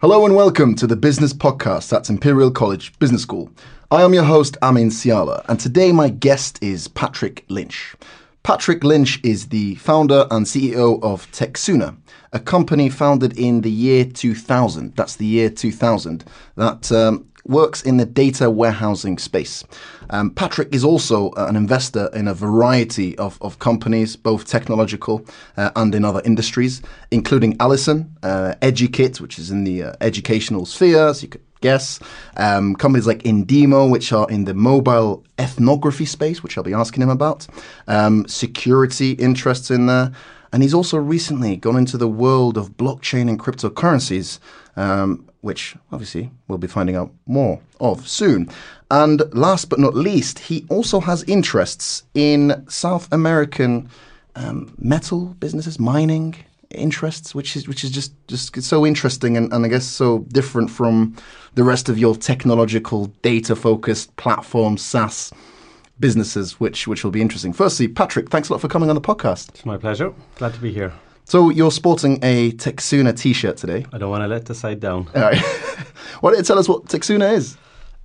Hello and welcome to the Business Podcast at Imperial College Business School. I am your host, Amin Siala, and today my guest is Patrick Lynch. Patrick Lynch is the founder and CEO of Techsooner, a company founded in the year 2000. That's the year 2000. That works in the data warehousing space. Patrick is also an investor in a variety of companies, both technological and in other industries, including Allison, Educate, which is in the educational sphere, as you could guess. Companies like Indemo, which are in the mobile ethnography space, which I'll be asking him about. Security interests in there. And he's also recently gone into the world of blockchain and cryptocurrencies, which obviously we'll be finding out more of soon. And last but not least, he also has interests in South American metal businesses, mining interests, which is just so interesting and I guess so different from the rest of your technological, data-focused platform SaaS businesses, which will be interesting. Firstly, Patrick, thanks a lot for coming on the podcast. It's my pleasure. Glad to be here. So you're sporting a Techsooner t-shirt today. I don't want to let the side down. All right. Why don't you tell us what Techsooner is?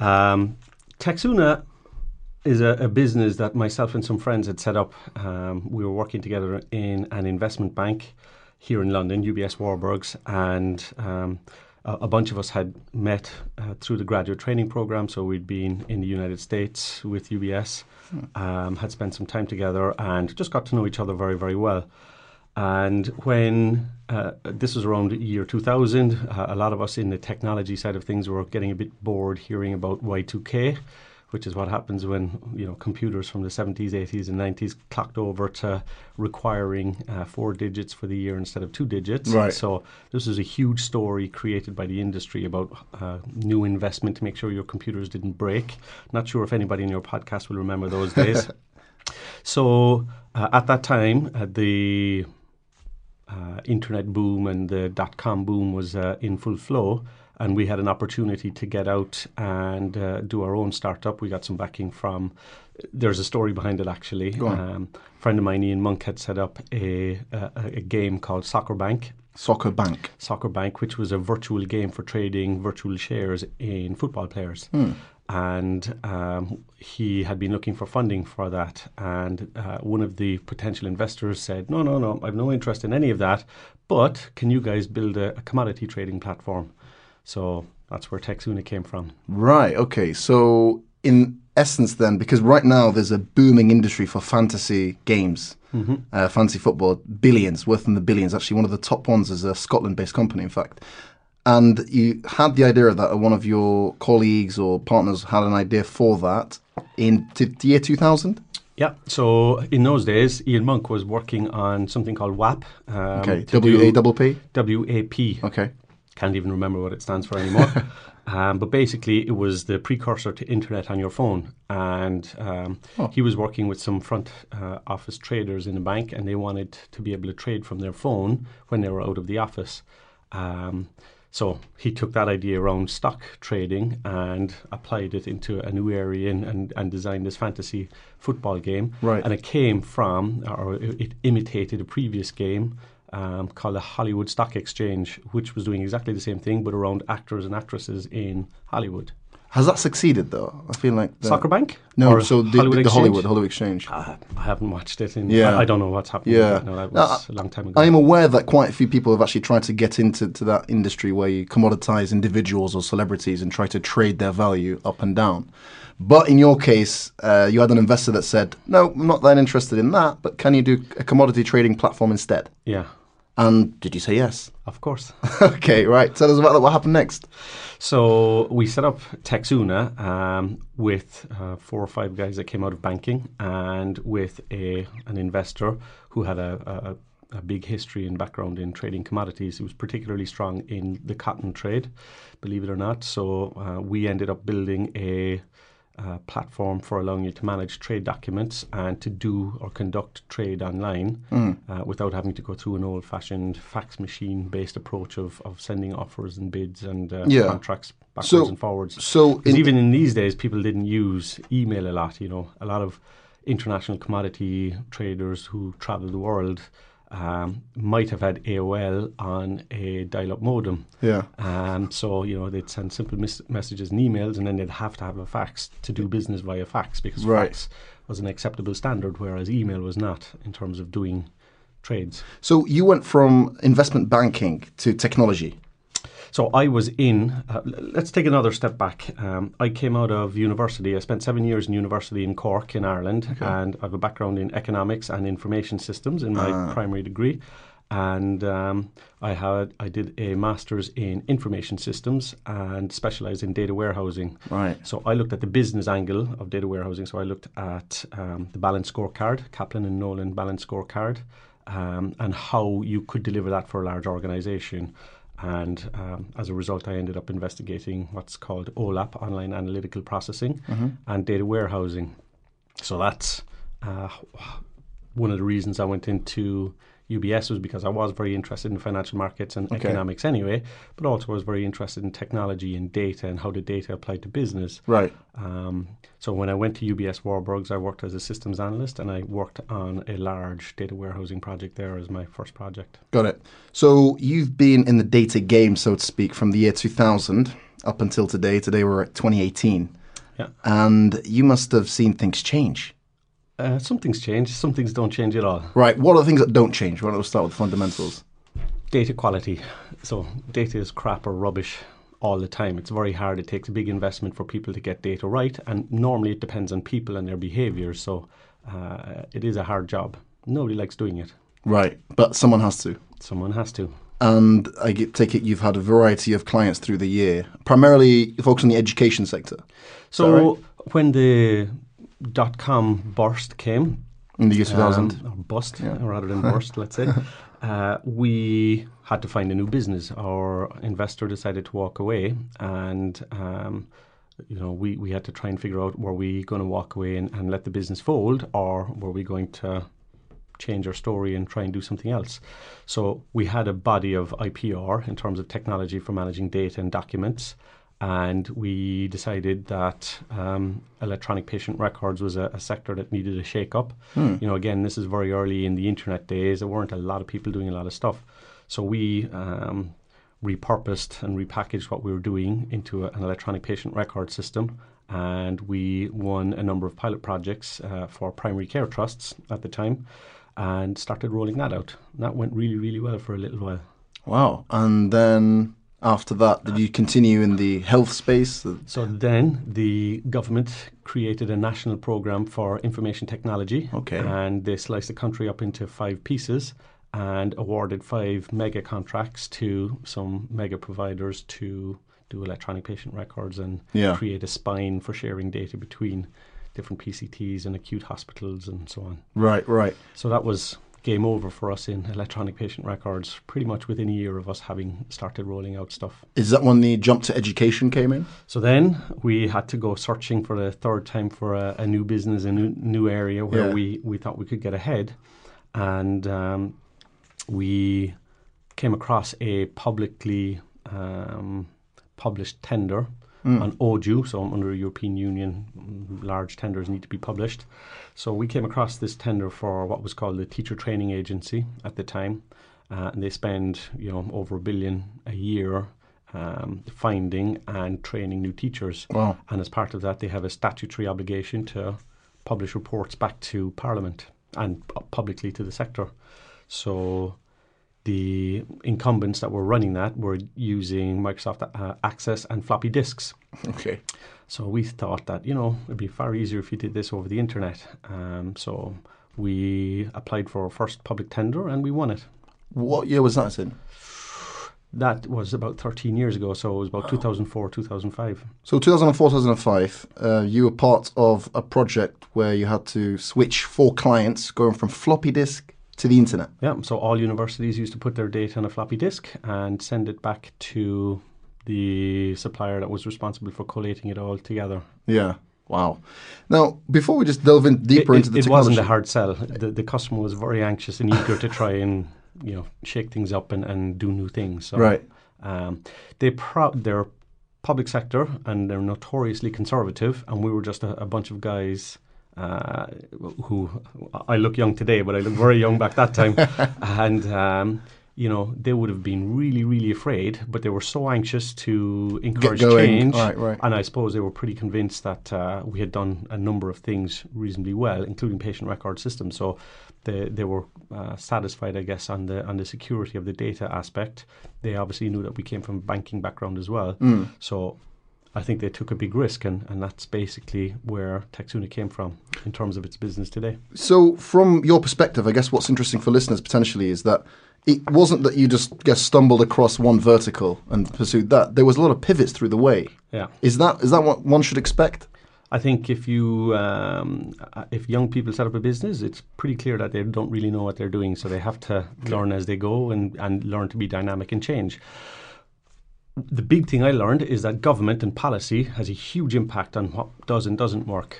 Techsooner is a business that myself and some friends had set up. We were working together in an investment bank here in London, UBS Warburgs, and a bunch of us had met through the graduate training program. So we'd been in the United States with UBS, had spent some time together and just got to know each other very, very well. And when this was around the year 2000, a lot of us in the technology side of things were getting a bit bored hearing about Y2K, which is what happens when computers from the 70s, 80s and 90s clocked over to requiring 4 digits for the year instead of 2 digits. Right. So this is a huge story created by the industry about new investment to make sure your computers didn't break. Not sure if anybody in your podcast will remember those days. So at that time, the internet boom and the dot-com boom was in full flow, and we had an opportunity to get out and do our own startup. We got some backing from, there's a story behind it actually. A friend of mine, Ian Monk, had set up a game called Soccer Bank. Soccer Bank, which was a virtual game for trading virtual shares in football players. And he had been looking for funding for that. And one of the potential investors said, no, I've no interest in any of that. But can you guys build a commodity trading platform? So that's where Techsooner came from. Right, okay. So in essence then, because right now there's a booming industry for fantasy games, fantasy football, billions, worth in the billions. Actually, one of the top ones is a Scotland-based company, in fact. And you had the idea of that, or one of your colleagues or partners had an idea for that in the year 2000? Yeah, so in those days, Ian Monk was working on something called WAP. Okay, W-A-P-P? W-A-P. Okay. Can't even remember what it stands for anymore. But basically, it was the precursor to internet on your phone. And he was working with some front office traders in a bank, and they wanted to be able to trade from their phone when they were out of the office. So he took that idea around stock trading and applied it into a new area and designed this fantasy football game. Right. And it came from, or it imitated a previous game called the Hollywood Stock Exchange, which was doing exactly the same thing, but around actors and actresses in Hollywood. Has that succeeded, though? I feel like... Soccer Bank? No, or so the Hollywood Exchange. I haven't watched it. Yeah. I don't know what's happening. Yeah. No, that was a long time ago. I'm aware that quite a few people have actually tried to get into that industry where you commoditize individuals or celebrities and try to trade their value up and down. But in your case, you had an investor that said, no, I'm not that interested in that, but can you do a commodity trading platform instead? Yeah. And did you say yes? Of course. Okay, right. Tell us about that. What happened next? So we set up Techsooner with 4 or 5 guys that came out of banking and with an investor who had a big history and background in trading commodities. He was particularly strong in the cotton trade, believe it or not. So we ended up building a platform for allowing you to manage trade documents and to do or conduct trade online without having to go through an old-fashioned fax machine-based approach of sending offers and bids and contracts backwards and forwards. So even in these days, people didn't use email a lot. A lot of international commodity traders who travel the world might have had AOL on a dial-up modem. Yeah. So, they'd send simple messages and emails, and then they'd have to have a fax to do business via fax, because fax was an acceptable standard, whereas email was not in terms of doing trades. So you went from investment banking to technology. So I was let's take another step back. I came out of university. I spent 7 years in university in Cork in Ireland, and I have a background in economics and information systems in my primary degree. And I did a master's in information systems and specialised in data warehousing. Right. So I looked at the business angle of data warehousing. So I looked at the Balanced Scorecard, Kaplan and Nolan Balanced Scorecard, and how you could deliver that for a large organisation. And as a result, I ended up investigating what's called OLAP, Online Analytical Processing, and data warehousing. So that's one of the reasons I went into UBS, was because I was very interested in financial markets and economics anyway, but also I was very interested in technology and data and how the data applied to business. Right. So when I went to UBS Warburgs, I worked as a systems analyst, and I worked on a large data warehousing project there as my first project. Got it. So you've been in the data game, so to speak, from the year 2000 up until today. Today we're at 2018. Yeah. And you must have seen things change. Some things change. Some things don't change at all. Right. What are the things that don't change? Why don't we start with fundamentals? Data quality. So data is crap or rubbish all the time. It's very hard. It takes a big investment for people to get data right, and normally it depends on people and their behaviours. So it is a hard job. Nobody likes doing it. Right. But someone has to. Someone has to. And I take it you've had a variety of clients through the year, primarily focused on the education sector. So when the .com burst came, in the year 2000, or bust rather than burst, let's say, we had to find a new business. Our investor decided to walk away, and we had to try and figure out, were we going to walk away and let the business fold, or were we going to change our story and try and do something else? So we had a body of IPR in terms of technology for managing data and documents. And we decided that electronic patient records was a sector that needed a shake-up. Again, this is very early in the internet days. There weren't a lot of people doing a lot of stuff. So we repurposed and repackaged what we were doing into an electronic patient record system. And we won a number of pilot projects for primary care trusts at the time, and started rolling that out. And that went really, really well for a little while. Wow. And then after that, did you continue in the health space? So then the government created a national program for information technology. Okay. And they sliced the country up into 5 pieces and awarded 5 mega contracts to some mega providers to do electronic patient records and create a spine for sharing data between different PCTs and acute hospitals and so on. Right, right. So that was game over for us in electronic patient records pretty much within a year of us having started rolling out stuff. Is that when the jump to education came in? So then we had to go searching for the third time for a new business, a new area where we thought we could get ahead. And we came across a publicly published tender on OJU, so under European Union, large tenders need to be published. So we came across this tender for what was called the Teacher Training Agency at the time, and they spend over $1 billion a year finding and training new teachers. Wow. And as part of that, they have a statutory obligation to publish reports back to Parliament and publicly to the sector. So the incumbents that were running that were using Microsoft Access and floppy disks. Okay. So we thought that, it'd be far easier if you did this over the internet. So we applied for our first public tender and we won it. What year was that in? That was about 13 years ago, so it was about 2004, 2005. So 2004, 2005, you were part of a project where you had to switch 4 clients going from floppy disk to the internet. Yeah, so all universities used to put their data on a floppy disk and send it back to the supplier that was responsible for collating it all together. Yeah. Wow. Now, before we just delve in deeper into the technology... It wasn't a hard sell. The customer was very anxious and eager to try and shake things up and do new things. So, right. They're public sector and they're notoriously conservative, and we were just a bunch of guys who I look young today, but I look very young back that time. And, they would have been really, really afraid, but they were so anxious to encourage change. Right. And I suppose they were pretty convinced that we had done a number of things reasonably well, including patient record systems. So they were satisfied, I guess, on the security of the data aspect. They obviously knew that we came from a banking background as well. So I think they took a big risk, and that's basically where TechSouno came from in terms of its business today. So from your perspective, I guess what's interesting for listeners potentially is that it wasn't that you just stumbled across one vertical and pursued that. There was a lot of pivots through the way. Yeah. Is that what one should expect? I think if young people set up a business, it's pretty clear that they don't really know what they're doing, so they have to learn as they go and learn to be dynamic and change. The big thing I learned is that government and policy has a huge impact on what does and doesn't work.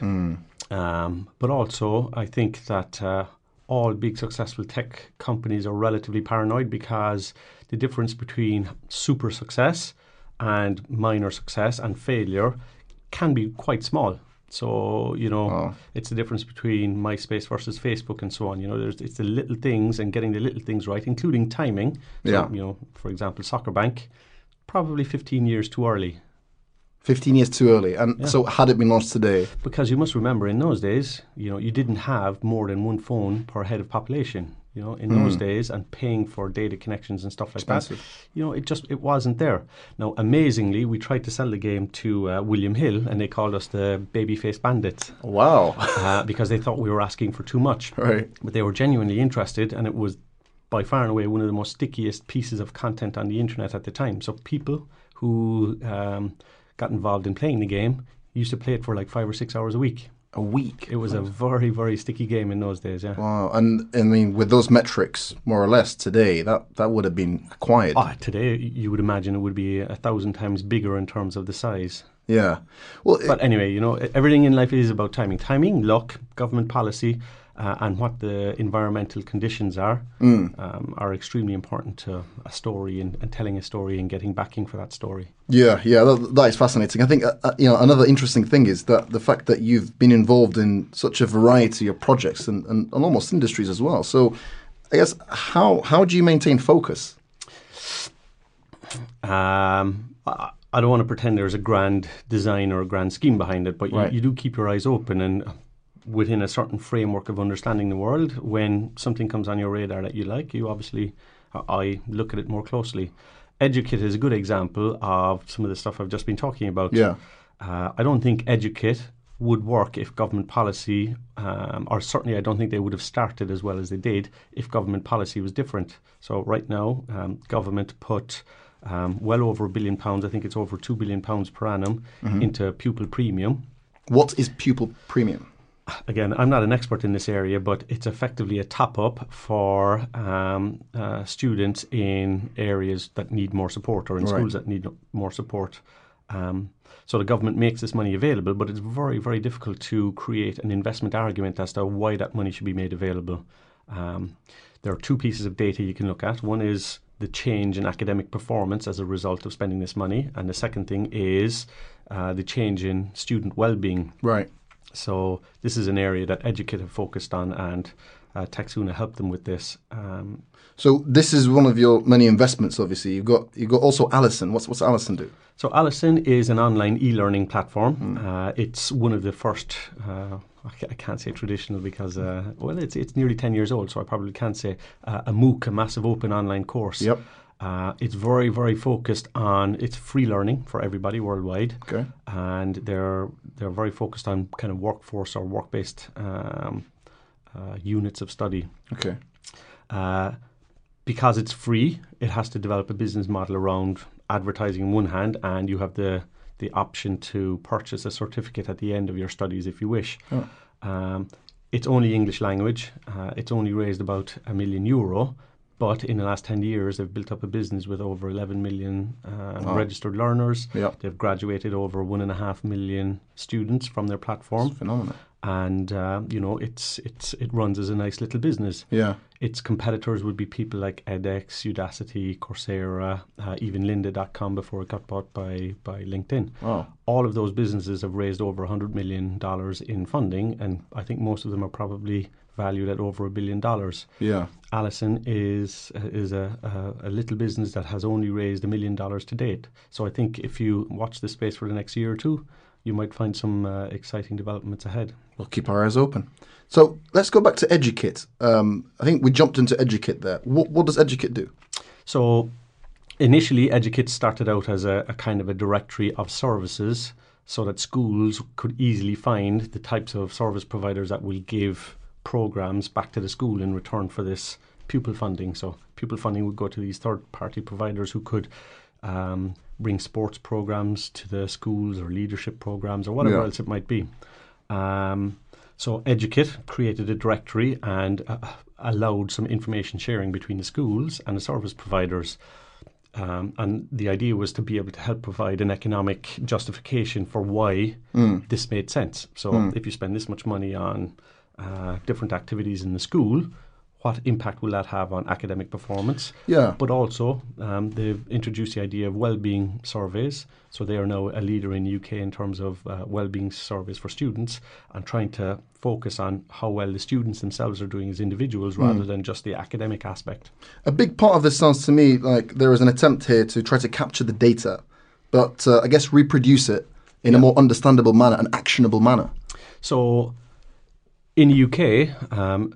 But also, I think that all big successful tech companies are relatively paranoid, because the difference between super success and minor success and failure can be quite small. So, it's the difference between MySpace versus Facebook and so on. It's the little things and getting the little things right, including timing. So, for example, SoccerBank, probably 15 years too early. 15 years too early. And so had it been launched today? Because you must remember, in those days, you didn't have more than one phone per head of population. In those days, and paying for data connections and stuff like Expensive. that. It wasn't there. Now, amazingly, we tried to sell the game to William Hill, and they called us the babyface bandits. Wow. Because they thought we were asking for too much. Right. But they were genuinely interested, and it was by far and away one of the most stickiest pieces of content on the internet at the time. So people who got involved in playing the game used to play it for like 5 or 6 hours a week. A week? It was a very, very sticky game in those days, yeah. Wow. And I mean, with those metrics, more or less, today, that would have been acquired. Today, you would imagine it would be 1,000 times bigger in terms of the size. Yeah. Well, but anyway, everything in life is about timing. Timing, luck, government policy, and what the environmental conditions are extremely important to a story and telling a story and getting backing for that story. Yeah, that is fascinating. I think another interesting thing is that the fact that you've been involved in such a variety of projects and almost industries as well. So, I guess how do you maintain focus? I don't want to pretend there's a grand design or a grand scheme behind it, but you do keep your eyes open and within a certain framework of understanding the world. When something comes on your radar that you like, I look at it more closely. Educate is a good example of some of the stuff I've just been talking about. Yeah. I don't think Educate would work if government policy, or certainly I don't think they would have started as well as they did if government policy was different. So right now, government put well over £1 billion, I think it's over £2 billion per annum, into pupil premium. What is pupil premium? Again, I'm not an expert in this area, but it's effectively a top-up for students in areas that need more support or in schools that need more support. So the government makes this money available, but it's very, very difficult to create an investment argument as to why that money should be made available. There are two pieces of data you can look at. One is the change in academic performance as a result of spending this money, and the second thing is the change in student well-being. Right. So this is an area that Educate have focused on, and TechSouno helped them with this. So this is one of your many investments. Obviously, you've got also Allison. What's Allison do? So Allison is an online e-learning platform. It's one of the first. I can't say traditional because it's nearly 10 years old, so I probably can't say a MOOC, a massive open online course. Yep. It's very, very focused on, it's free learning for everybody worldwide. Okay. And they're very focused on kind of workforce or work-based units of study. Okay. Because it's free, it has to develop a business model around advertising on one hand, and you have the option to purchase a certificate at the end of your studies if you wish. Oh. It's only English language. It's only raised about €1 million. But in the last 10 years, they've built up a business with over 11 million registered learners. Yep. They've graduated over 1.5 million students from their platform. That's phenomenal. and it runs as a nice little business. Yeah. Its competitors would be people like edX, Udacity, Coursera, even Lynda.com before it got bought by LinkedIn. Wow. All of those businesses have raised over $100 million in funding, and I think most of them are probably valued at over $1 billion. Yeah. Allison is a little business that has only raised $1 million to date. So I think if you watch this space for the next year or two, you might find some exciting developments ahead. We'll keep our eyes open. So let's go back to Educate. I think we jumped into Educate there. What does Educate do? So initially, Educate started out as a kind of a directory of services so that schools could easily find the types of service providers that will give programs back to the school in return for this pupil funding. So pupil funding would go to these third-party providers who could bring sports programs to the schools or leadership programs or whatever else it might be. So Educate created a directory and allowed some information sharing between the schools and the service providers. And the idea was to be able to help provide an economic justification for why this made sense. So if you spend this much money on different activities in the school, what impact will that have on academic performance? Yeah. But also, they've introduced the idea of well-being surveys. So they are now a leader in the UK in terms of well-being surveys for students and trying to focus on how well the students themselves are doing as individuals rather than just the academic aspect. A big part of this sounds to me like there is an attempt here to try to capture the data, but I guess reproduce it in a more understandable manner, an actionable manner. So in the UK,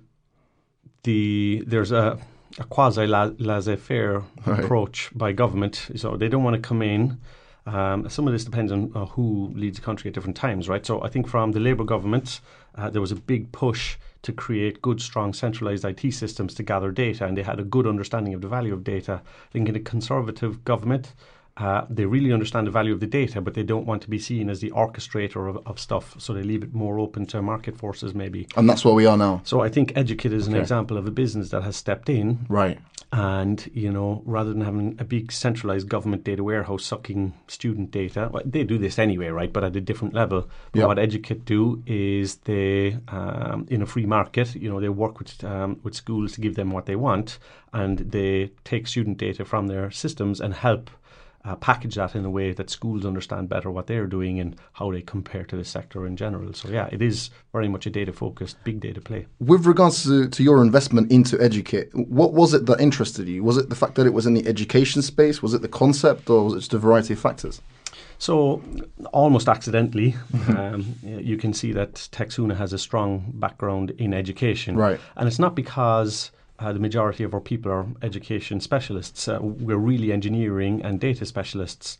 there's a quasi laissez-faire approach by government. So they don't want to come in. Some of this depends on who leads the country at different times, right? So I think from the Labour government, there was a big push to create good, strong, centralised IT systems to gather data, and they had a good understanding of the value of data. I think in a Conservative government, they really understand the value of the data, but they don't want to be seen as the orchestrator of stuff, so they leave it more open to market forces maybe. And that's where we are now. So I think Educate is an example of a business that has stepped in. Right. And, rather than having a big centralised government data warehouse sucking student data, well, they do this anyway, right, but at a different level. But what Educate do is they, in a free market, they work with schools to give them what they want, and they take student data from their systems and help package that in a way that schools understand better what they're doing and how they compare to the sector in general. So yeah, it is very much a data-focused, big data play. With regards to your investment into Educate, what was it that interested you? Was it the fact that it was in the education space? Was it the concept, or was it just a variety of factors? So almost accidentally, you can see that Texuna has a strong background in education. Right. And it's not because the majority of our people are education specialists. We're really engineering and data specialists.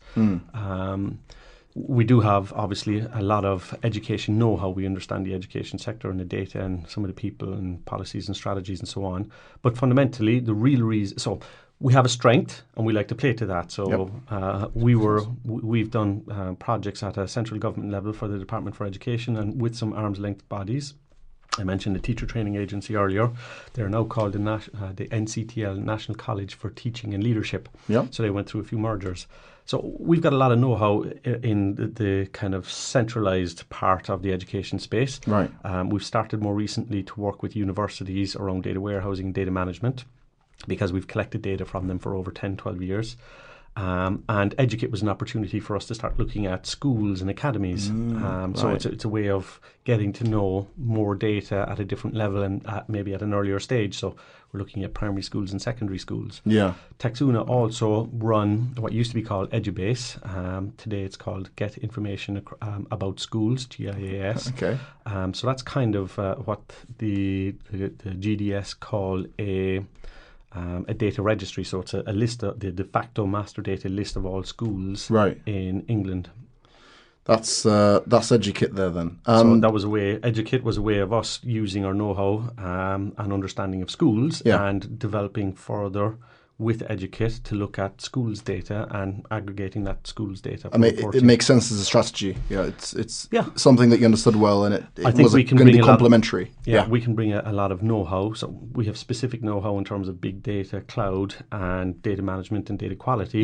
We do have, obviously, a lot of education know-how. We understand the education sector and the data and some of the people and policies and strategies and so on. But fundamentally, the real reason... So we have a strength and we like to play to that. So we've done projects at a central government level for the Department for Education and with some arm's length bodies. I mentioned the Teacher Training Agency earlier. They're now called the NCTL, National College for Teaching and Leadership. Yeah. So they went through a few mergers. So we've got a lot of know-how in the kind of centralised part of the education space. Right. We've started more recently to work with universities around data warehousing and data management because we've collected data from them for over 10, 12 years. And Educate was an opportunity for us to start looking at schools and academies. So it's a way of getting to know more data at a different level and maybe at an earlier stage. So we're looking at primary schools and secondary schools. Yeah. Texuna also run what used to be called EduBase. Today it's called Get Information About Schools, GIAS. Okay. So that's kind of what the GDS call a data registry, so it's a list of the de facto master data list of all schools in England. That's Educate there then. So that was a way. Educate was a way of us using our know-how and understanding of schools and developing further with Educate to look at schools' data and aggregating that schools' data. I mean, it makes sense as a strategy. Yeah, it's something that you understood well, and it was going to be complementary. We can bring a lot of know-how. So we have specific know-how in terms of big data, cloud, and data management and data quality. Yeah.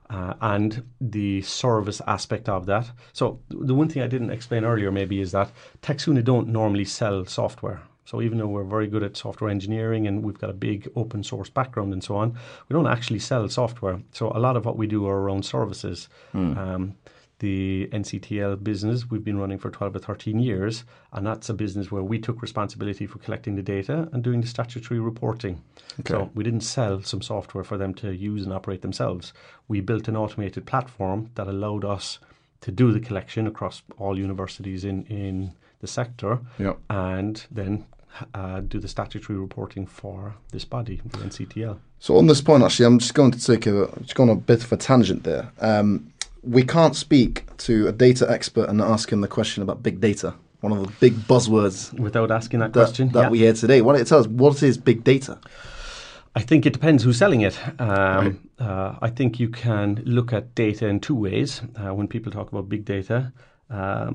and the service aspect of that. So the one thing I didn't explain earlier maybe is that Techsuna don't normally sell software. So even though we're very good at software engineering and we've got a big open source background and so on, we don't actually sell software. So a lot of what we do are around services. The NCTL business we've been running for 12 or 13 years, and that's a business where we took responsibility for collecting the data and doing the statutory reporting. Okay. So we didn't sell some software for them to use and operate themselves. We built an automated platform that allowed us to do the collection across all universities in the sector, and then do the statutory reporting for this body, the NCTL. So on this point, actually, I'm just going to take a bit of a tangent there. We can't speak to a data expert and ask him the question about big data, one of the big buzzwords. Without asking that question? That we hear today. Why don't you tell us, what is big data? I think it depends who's selling it. I think you can look at data in two ways. When people talk about big data, I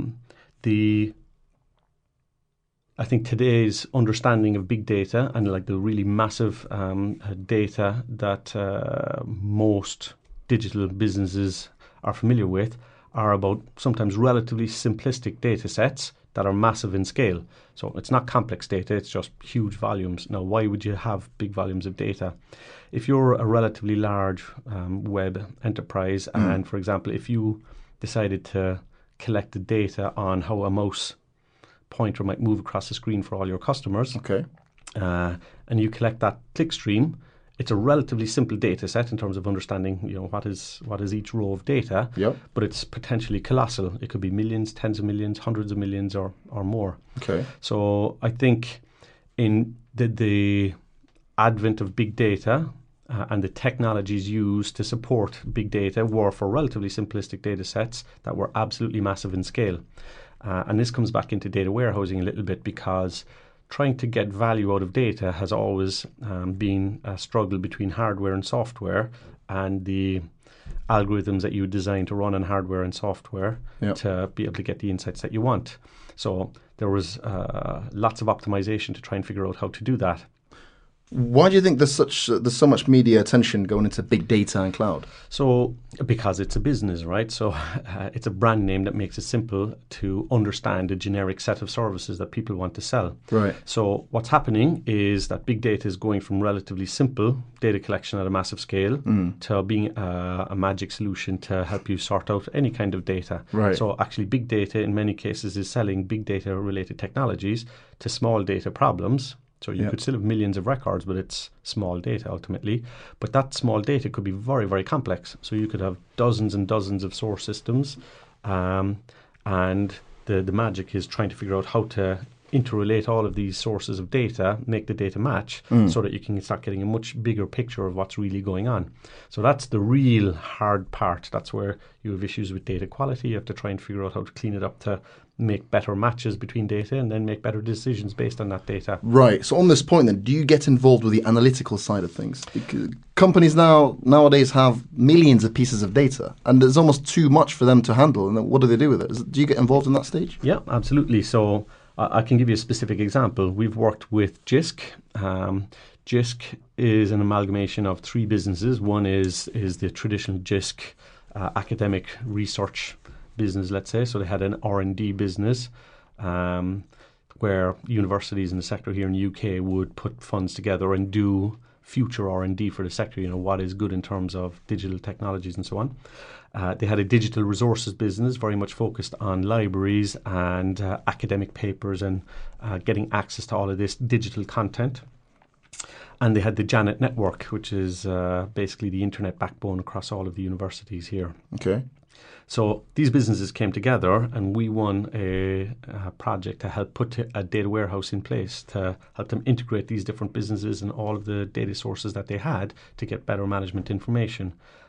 think today's understanding of big data and like the really massive data that most digital businesses are familiar with are about sometimes relatively simplistic data sets that are massive in scale. So it's not complex data, it's just huge volumes. Now, why would you have big volumes of data? If you're a relatively large web enterprise and, for example, if you decided to collect the data on how a mouse pointer might move across the screen for all your customers, and you collect that click stream, it's a relatively simple data set in terms of understanding, what is each row of data, but it's potentially colossal. It could be millions, tens of millions, hundreds of millions or more. Okay. So I think in the advent of big data and the technologies used to support big data were for relatively simplistic data sets that were absolutely massive in scale. And this comes back into data warehousing a little bit, because trying to get value out of data has always been a struggle between hardware and software, and the algorithms that you design to run on hardware and software to be able to get the insights that you want. So there was lots of optimization to try and figure out how to do that. Why do you think there's so much media attention going into big data and cloud? So because it's a business, right? So it's a brand name that makes it simple to understand a generic set of services that people want to sell. Right. So what's happening is that big data is going from relatively simple data collection at a massive scale to being a magic solution to help you sort out any kind of data. Right. So actually big data in many cases is selling big data related technologies to small data problems. So you could still have millions of records, but it's small data ultimately. But that small data could be very, very complex. So you could have dozens and dozens of source systems. And the magic is trying to figure out how to interrelate all of these sources of data, make the data match, so that you can start getting a much bigger picture of what's really going on. So that's the real hard part. That's where you have issues with data quality. You have to try and figure out how to clean it up to make better matches between data and then make better decisions based on that data. Right. So on this point then, do you get involved with the analytical side of things? Because companies nowadays have millions of pieces of data and there's almost too much for them to handle. And then what do they do with it? Do you get involved in that stage? Yeah, absolutely. So I can give you a specific example. We've worked with JISC. JISC is an amalgamation of three businesses. One is the traditional JISC academic research business, let's say. So they had an R&D business where universities in the sector here in the UK would put funds together and do future R&D for the sector, what is good in terms of digital technologies and so on. They had a digital resources business very much focused on libraries and academic papers and getting access to all of this digital content. And they had the Janet Network, which is basically the internet backbone across all of the universities here. Okay. So these businesses came together and we won a project to help put a data warehouse in place to help them integrate these different businesses and all of the data sources that they had to get better management information.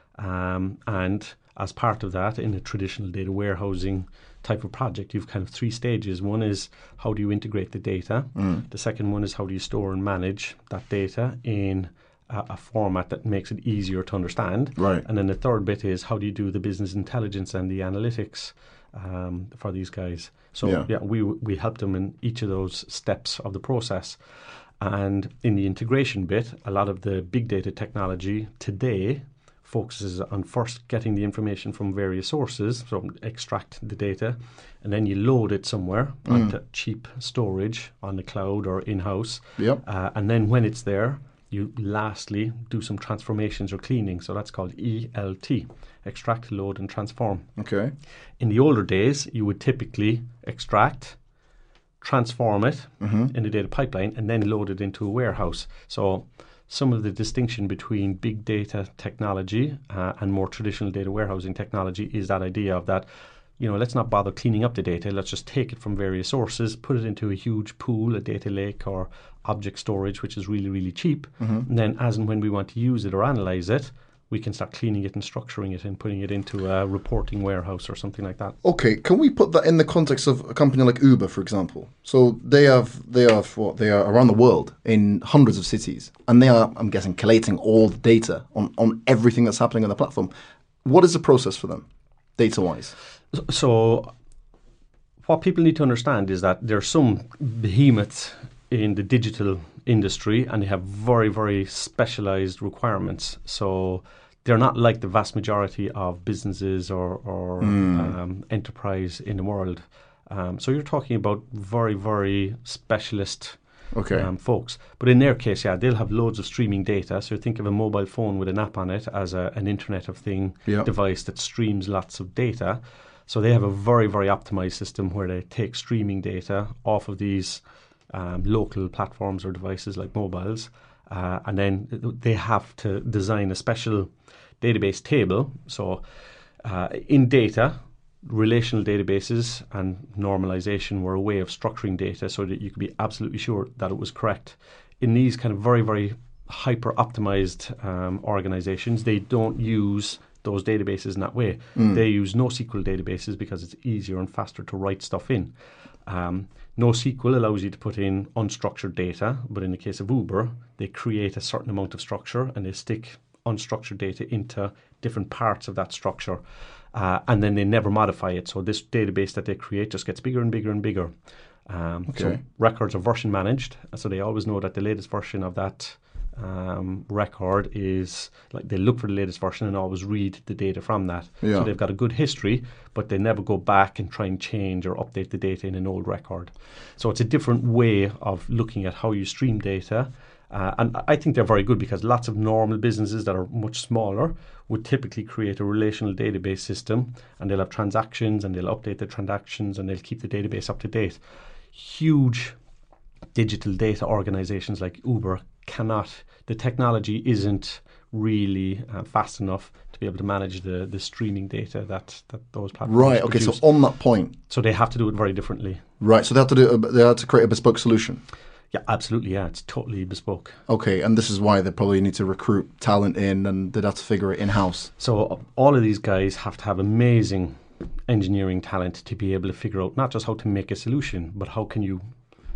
And as part of that, in a traditional data warehousing type of project, you've kind of three stages. One is how do you integrate the data? The second one is how do you store and manage that data in a format that makes it easier to understand. Right. And then the third bit is how do you do the business intelligence and the analytics for these guys. So we helped them in each of those steps of the process. And in the integration bit, a lot of the big data technology today focuses on first getting the information from various sources, so extract the data, and then you load it somewhere onto cheap storage on the cloud or in-house. Yep. And then when it's there, you lastly do some transformations or cleaning. So that's called ELT, extract, load, and transform. Okay. In the older days, you would typically extract, transform it in the data pipeline, and then load it into a warehouse. So some of the distinction between big data technology and more traditional data warehousing technology is that idea of that, let's not bother cleaning up the data. Let's just take it from various sources, put it into a huge pool, a data lake or object storage, which is really, really cheap. And then as and when we want to use it or analyze it, we can start cleaning it and structuring it and putting it into a reporting warehouse or something like that. Okay, can we put that in the context of a company like Uber, for example? So they are around the world in hundreds of cities, and they are, I'm guessing, collating all the data on everything that's happening on the platform. What is the process for them, data-wise? So what people need to understand is that there's some behemoths in the digital industry, and they have very, very specialized requirements. So they're not like the vast majority of businesses or enterprise in the world. So you're talking about very, very specialist folks. But in their case, they'll have loads of streaming data. So think of a mobile phone with an app on it as an Internet of Thing device that streams lots of data. So they have a very, very optimized system where they take streaming data off of these local platforms or devices like mobiles, and then they have to design a special database table. So in data, relational databases and normalization were a way of structuring data so that you could be absolutely sure that it was correct. In these kind of very, very hyper-optimized organizations, they don't use those databases in that way. They use NoSQL databases because it's easier and faster to write stuff in. NoSQL allows you to put in unstructured data, but in the case of Uber, they create a certain amount of structure and they stick unstructured data into different parts of that structure, and then they never modify it. So this database that they create just gets bigger and bigger and bigger. So records are version managed, so they always know that the latest version of that record is, like, they look for the latest version and always read the data from that. So they've got a good history, but they never go back and try and change or update the data in an old record. So it's a different way of looking at how you stream data. And I think they're very good because lots of normal businesses that are much smaller would typically create a relational database system, and they'll have transactions and they'll update the transactions and they'll keep the database up to date. Huge digital data organizations like Uber the technology isn't really fast enough to be able to manage the streaming data that those platforms produce. So on that point, so they have to do it very differently. Right, so they have to create a bespoke solution. Yeah, absolutely. Yeah, it's totally bespoke. Okay, and this is why they probably need to recruit talent in, and they'd have to figure it in-house. So all of these guys have to have amazing engineering talent to be able to figure out not just how to make a solution, but how can you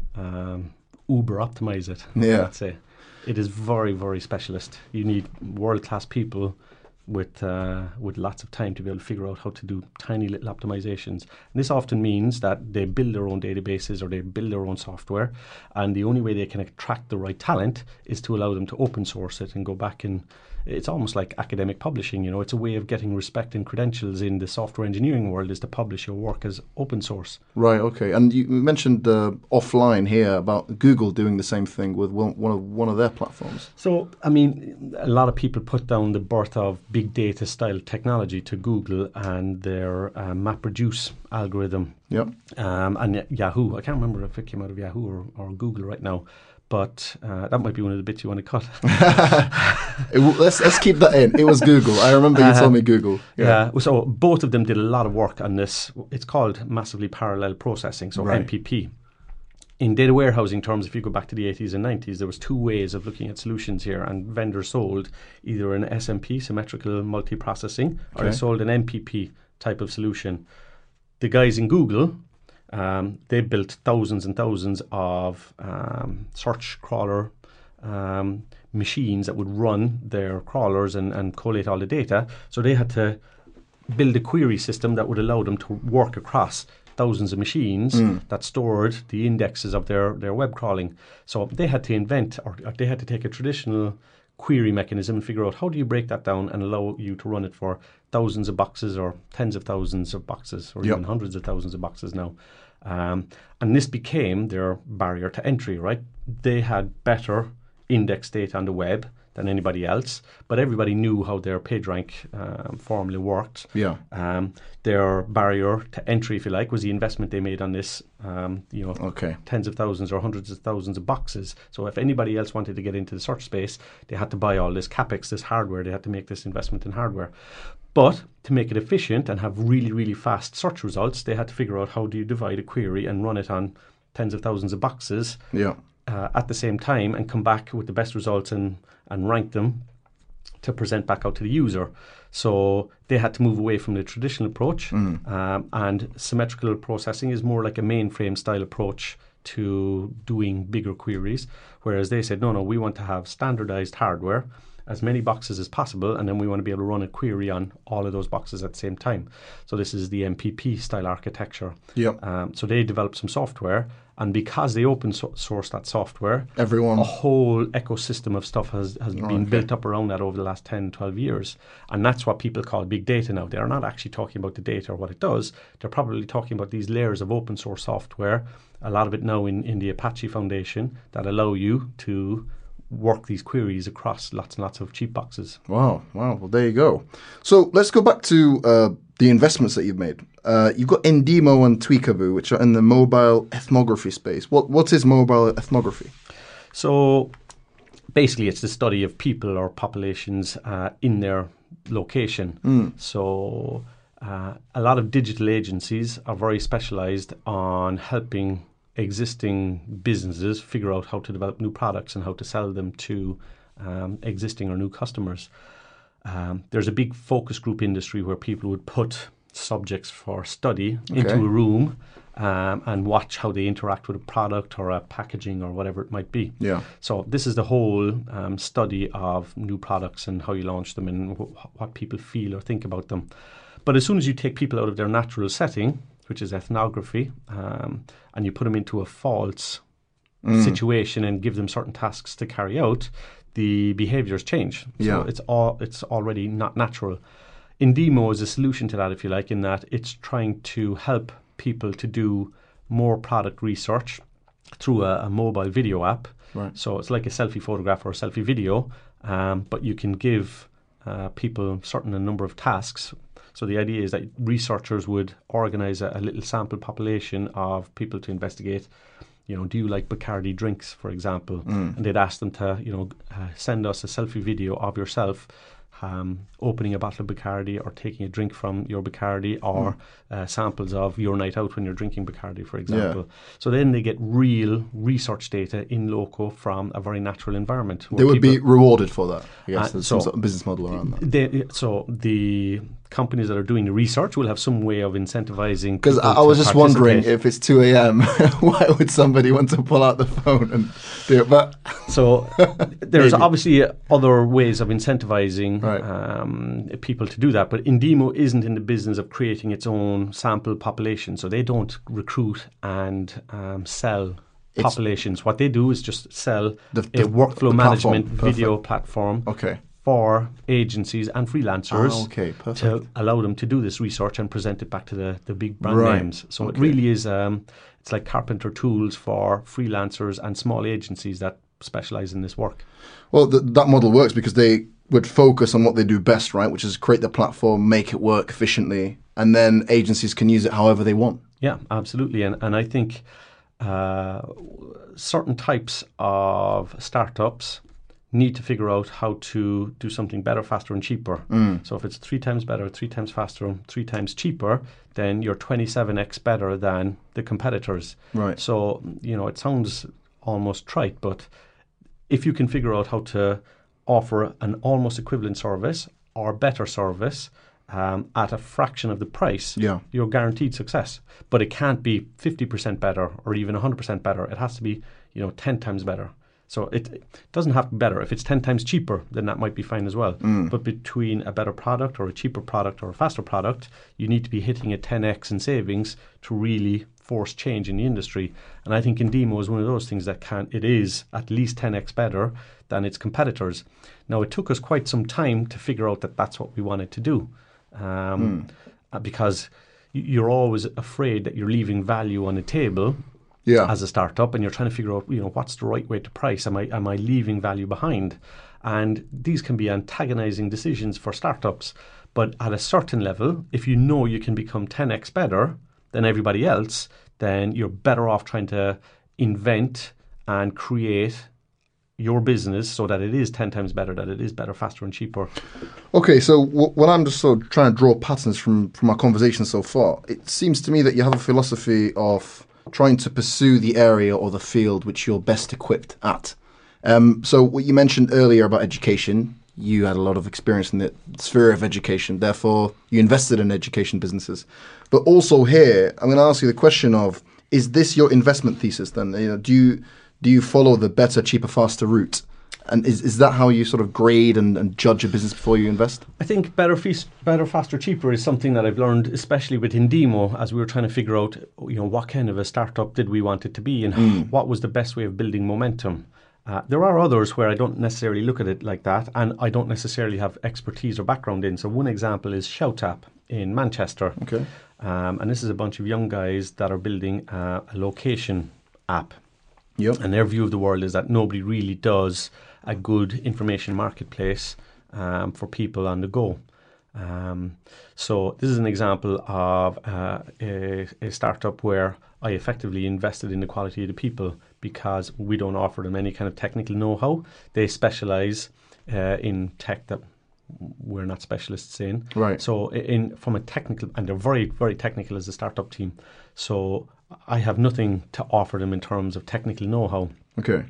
Uber optimize it, let's say. It is very, very specialist. You need world-class people with lots of time to be able to figure out how to do tiny little optimizations. And this often means that they build their own databases or they build their own software, and the only way they can attract the right talent is to allow them to open source it and go back and it's almost like academic publishing. It's a way of getting respect and credentials in the software engineering world is to publish your work as open source. Right, okay. And you mentioned offline here about Google doing the same thing with one of their platforms. So, I mean, a lot of people put down the birth of big data style technology to Google and their MapReduce algorithm. Yep. And Yahoo. I can't remember if it came out of Yahoo or Google right now. But that might be one of the bits you want to cut. Let's keep that in. It was Google. I remember you told me Google. Yeah. So both of them did a lot of work on this. It's called massively parallel processing, so MPP. In data warehousing terms, if you go back to the 80s and 90s, there was two ways of looking at solutions here, and vendors sold either an SMP, symmetrical multiprocessing, or they sold an MPP type of solution. The guys in Google, they built thousands and thousands of search crawler machines that would run their crawlers and collate all the data. So they had to build a query system that would allow them to work across thousands of machines that stored the indexes of their web crawling. So they had to invent, or they had to take a traditional query mechanism and figure out how do you break that down and allow you to run it for thousands of boxes or tens of thousands of boxes or even hundreds of thousands of boxes now. And this became their barrier to entry, right? They had better index data on the web than anybody else, but everybody knew how their PageRank formula worked. Yeah. Their barrier to entry, if you like, was the investment they made on this, tens of thousands or hundreds of thousands of boxes. So if anybody else wanted to get into the search space, they had to buy all this CapEx, this hardware. They had to make this investment in hardware. But to make it efficient and have really, really fast search results, they had to figure out how do you divide a query and run it on tens of thousands of boxes at the same time and come back with the best results and rank them to present back out to the user. So they had to move away from the traditional approach, and symmetrical processing is more like a mainframe style approach to doing bigger queries, whereas they said, no, we want to have standardized hardware, as many boxes as possible, and then we want to be able to run a query on all of those boxes at the same time. So this is the MPP style architecture. So they developed some software, and because they open source that software, a whole ecosystem of stuff has been built up around that over the last 10, 12 years. And that's what people call big data now. They're not actually talking about the data or what it does. They're probably talking about these layers of open source software, a lot of it now in the Apache Foundation, that allow you to work these queries across lots and lots of cheap boxes. Wow. Well, there you go. So let's go back to the investments that you've made. You've got Endemo and Tweakaboo, which are in the mobile ethnography space. What is mobile ethnography? So basically it's the study of people or populations in their location. So a lot of digital agencies are very specialized on helping existing businesses figure out how to develop new products and how to sell them to existing or new customers. There's a big focus group industry where people would put subjects for study into a room and watch how they interact with a product or a packaging or whatever it might be. So this is the whole study of new products and how you launch them and what people feel or think about them. But as soon as you take people out of their natural setting, which is ethnography, and you put them into a false situation and give them certain tasks to carry out, the behaviors change. So it's already not natural. Endemo is a solution to that, if you like, in that it's trying to help people to do more product research through a mobile video app. So it's like a selfie photograph or a selfie video, but you can give people a number of tasks. So the idea is that researchers would organize a little sample population of people to investigate, do you like Bacardi drinks, for example? And they'd ask them to, send us a selfie video of yourself opening a bottle of Bacardi or taking a drink from your Bacardi, or samples of your night out when you're drinking Bacardi, for example. So then they get real research data in loco from a very natural environment. They would be rewarded for that. I guess there's some sort of business model around that. So the companies that are doing the research will have some way of incentivizing. Because I was just wondering, if it's 2 a.m., why would somebody want to pull out the phone and do it? But so there's obviously other ways of incentivizing people to do that. But Endemo isn't in the business of creating its own sample population. So they don't recruit and sell populations. What they do is just sell a workflow management video platform. For agencies and freelancers to allow them to do this research and present it back to the big brand names. So it really is, it's like carpenter tools for freelancers and small agencies that specialize in this work. Well, that model works because they would focus on what they do best, right? Which is create the platform, make it work efficiently, and then agencies can use it however they want. Yeah, absolutely. And I think certain types of startups need to figure out how to do something better, faster and cheaper. So if it's 3 times better, 3 times faster, 3 times cheaper, then you're 27x better than the competitors. So, it sounds almost trite, but if you can figure out how to offer an almost equivalent service or better service at a fraction of the price, you're guaranteed success. But it can't be 50% better or even 100% better. It has to be, 10 times better. So it doesn't have to be better. If it's 10 times cheaper, then that might be fine as well. But between a better product or a cheaper product or a faster product, you need to be hitting a 10x in savings to really force change in the industry. And I think Indemo is one of those things that it is at least 10x better than its competitors. Now, it took us quite some time to figure out that that's what we wanted to do, because you're always afraid that you're leaving value on the table as a startup, and you're trying to figure out, what's the right way to price? Am I leaving value behind? And these can be antagonizing decisions for startups. But at a certain level, if you know you can become 10x better than everybody else, then you're better off trying to invent and create your business so that it is 10 times better, that it is better, faster and cheaper. Okay, so when I'm just sort of trying to draw patterns from our conversation so far, it seems to me that you have a philosophy of trying to pursue the area or the field which you're best equipped at. So what you mentioned earlier about education, you had a lot of experience in the sphere of education, therefore you invested in education businesses. But also here, I'm going to ask you the question of, is this your investment thesis then? Do you follow the better, cheaper, faster route? And is that how you sort of grade and judge a business before you invest? I think better, faster, cheaper is something that I've learned, especially with Indemo, as we were trying to figure out, what kind of a startup did we want it to be and what was the best way of building momentum. There are others where I don't necessarily look at it like that, and I don't necessarily have expertise or background in. So one example is ShoutApp in Manchester. Okay. And this is a bunch of young guys that are building a location app. Yep. And their view of the world is that nobody really does a good information marketplace for people on the go. So this is an example of a startup where I effectively invested in the quality of the people because we don't offer them any kind of technical know-how. They specialize in tech that we're not specialists in. Right. So from a technical, and they're very, very technical as a startup team. So I have nothing to offer them in terms of technical know-how. Okay.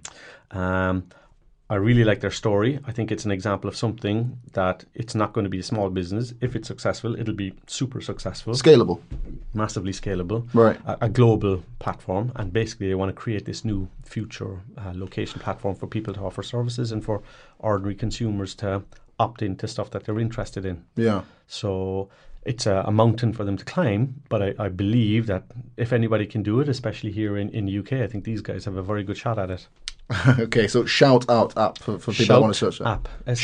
I really like their story. I think it's an example of something that it's not going to be a small business. If it's successful, it'll be super successful. Scalable. Massively scalable. Right. A global platform. And basically they want to create this new future location platform for people to offer services and for ordinary consumers to opt into stuff that they're interested in. Yeah. So it's a mountain for them to climb, but I believe that if anybody can do it, especially here in the UK, I think these guys have a very good shot at it. Okay, so ShoutApp app for people that want to search that. App.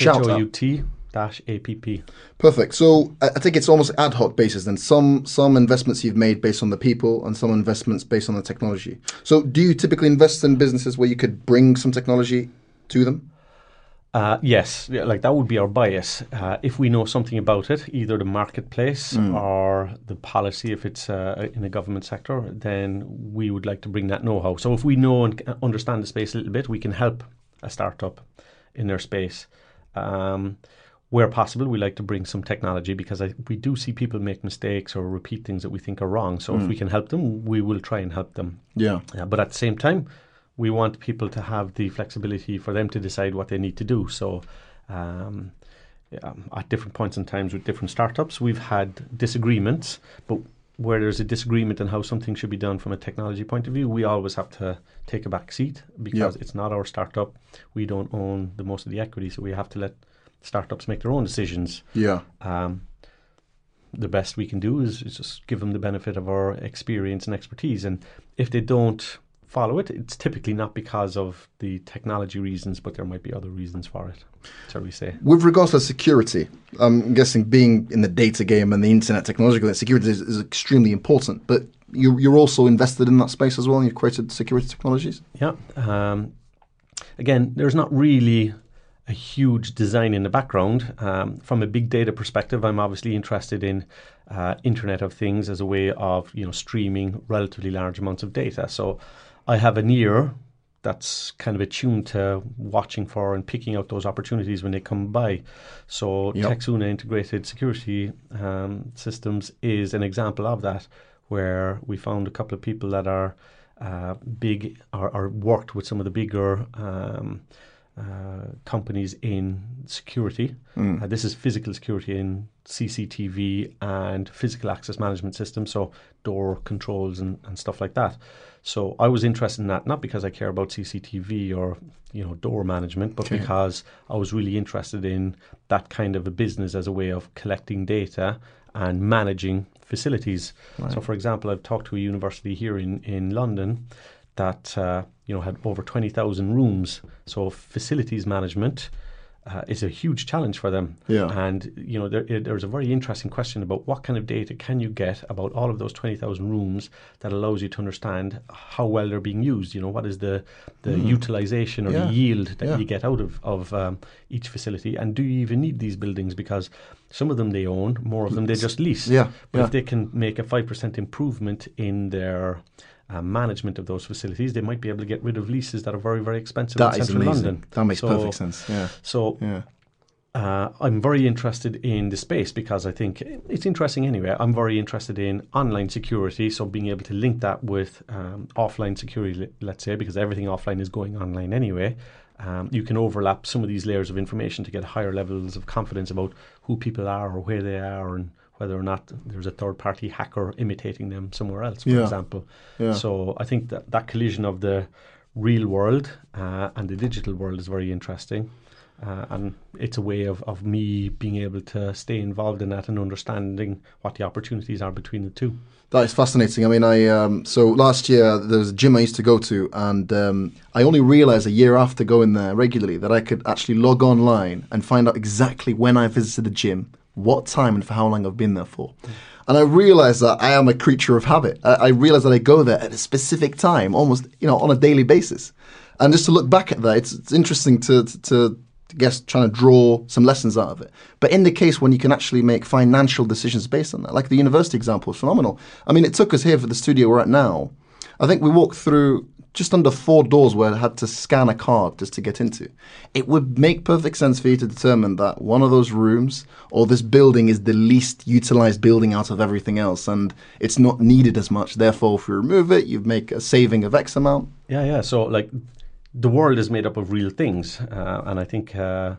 SHOUT-APP. Perfect. So I think it's almost ad hoc basis then. Some investments you've made based on the people and some investments based on the technology. So do you typically invest in businesses where you could bring some technology to them? Yes, like that would be our bias. If we know something about it, either the marketplace or the policy, if it's in the government sector, then we would like to bring that know-how. So if we know and understand the space a little bit, we can help a startup in their space. Where possible, we like to bring some technology because we do see people make mistakes or repeat things that we think are wrong. So if we can help them, we will try and help them. Yeah. But at the same time, we want people to have the flexibility for them to decide what they need to do. So at different points in times with different startups, we've had disagreements, but where there's a disagreement on how something should be done from a technology point of view, we always have to take a back seat because it's not our startup. We don't own the most of the equity, so we have to let startups make their own decisions. Yeah. The best we can do is just give them the benefit of our experience and expertise. And if they don't follow it, it's typically not because of the technology reasons, but there might be other reasons for it, shall we say. With regards to security, I'm guessing being in the data game and the internet technological security is extremely important, but you're also invested in that space as well, and you've created security technologies? Yeah. Again, there's not really a huge design in the background. From a big data perspective, I'm obviously interested in Internet of Things as a way of streaming relatively large amounts of data. So I have an ear that's kind of attuned to watching for and picking out those opportunities when they come by. So Texuna Integrated Security Systems is an example of that, where we found a couple of people that are big or worked with some of the bigger companies in security. This is physical security in CCTV and physical access management systems, so door controls and stuff like that. So I was interested in that, not because I care about CCTV or door management, but because I was really interested in that kind of a business as a way of collecting data and managing facilities. Right. So, for example, I've talked to a university here in London that had over 20,000 rooms. So facilities management is a huge challenge for them. Yeah. And there's a very interesting question about what kind of data can you get about all of those 20,000 rooms that allows you to understand how well they're being used. What is the utilization or the yield that you get out of each facility, and do you even need these buildings? Because some of them they own, more of them they just lease. But if they can make a 5% improvement in their management of those facilities, they might be able to get rid of leases that are very, very expensive in central London. That makes perfect sense. Yeah. So I'm very interested in the space because I think it's interesting anyway. I'm very interested in online security, so being able to link that with offline security, let's say, because everything offline is going online anyway. You can overlap some of these layers of information to get higher levels of confidence about who people are or where they are and whether or not there's a third-party hacker imitating them somewhere else, for example. Yeah. So I think that collision of the real world and the digital world is very interesting. And it's a way of me being able to stay involved in that and understanding what the opportunities are between the two. That is fascinating. I mean, so last year there was a gym I used to go to, and I only realised a year after going there regularly that I could actually log online and find out exactly when I visited the gym, what time, and for how long I've been there for. And I realised that I am a creature of habit. I realised that I go there at a specific time, almost on a daily basis. And just to look back at that, it's interesting to guess, trying to draw some lessons out of it. But in the case when you can actually make financial decisions based on that, like the university example is phenomenal. I mean, it took us here for the studio we're at now. I think we walked through just under 4 doors where I had to scan a card just to get into. It would make perfect sense for you to determine that one of those rooms or this building is the least utilized building out of everything else, and it's not needed as much. Therefore, if you remove it, you make a saving of X amount. Yeah. So, like, the world is made up of real things, and I think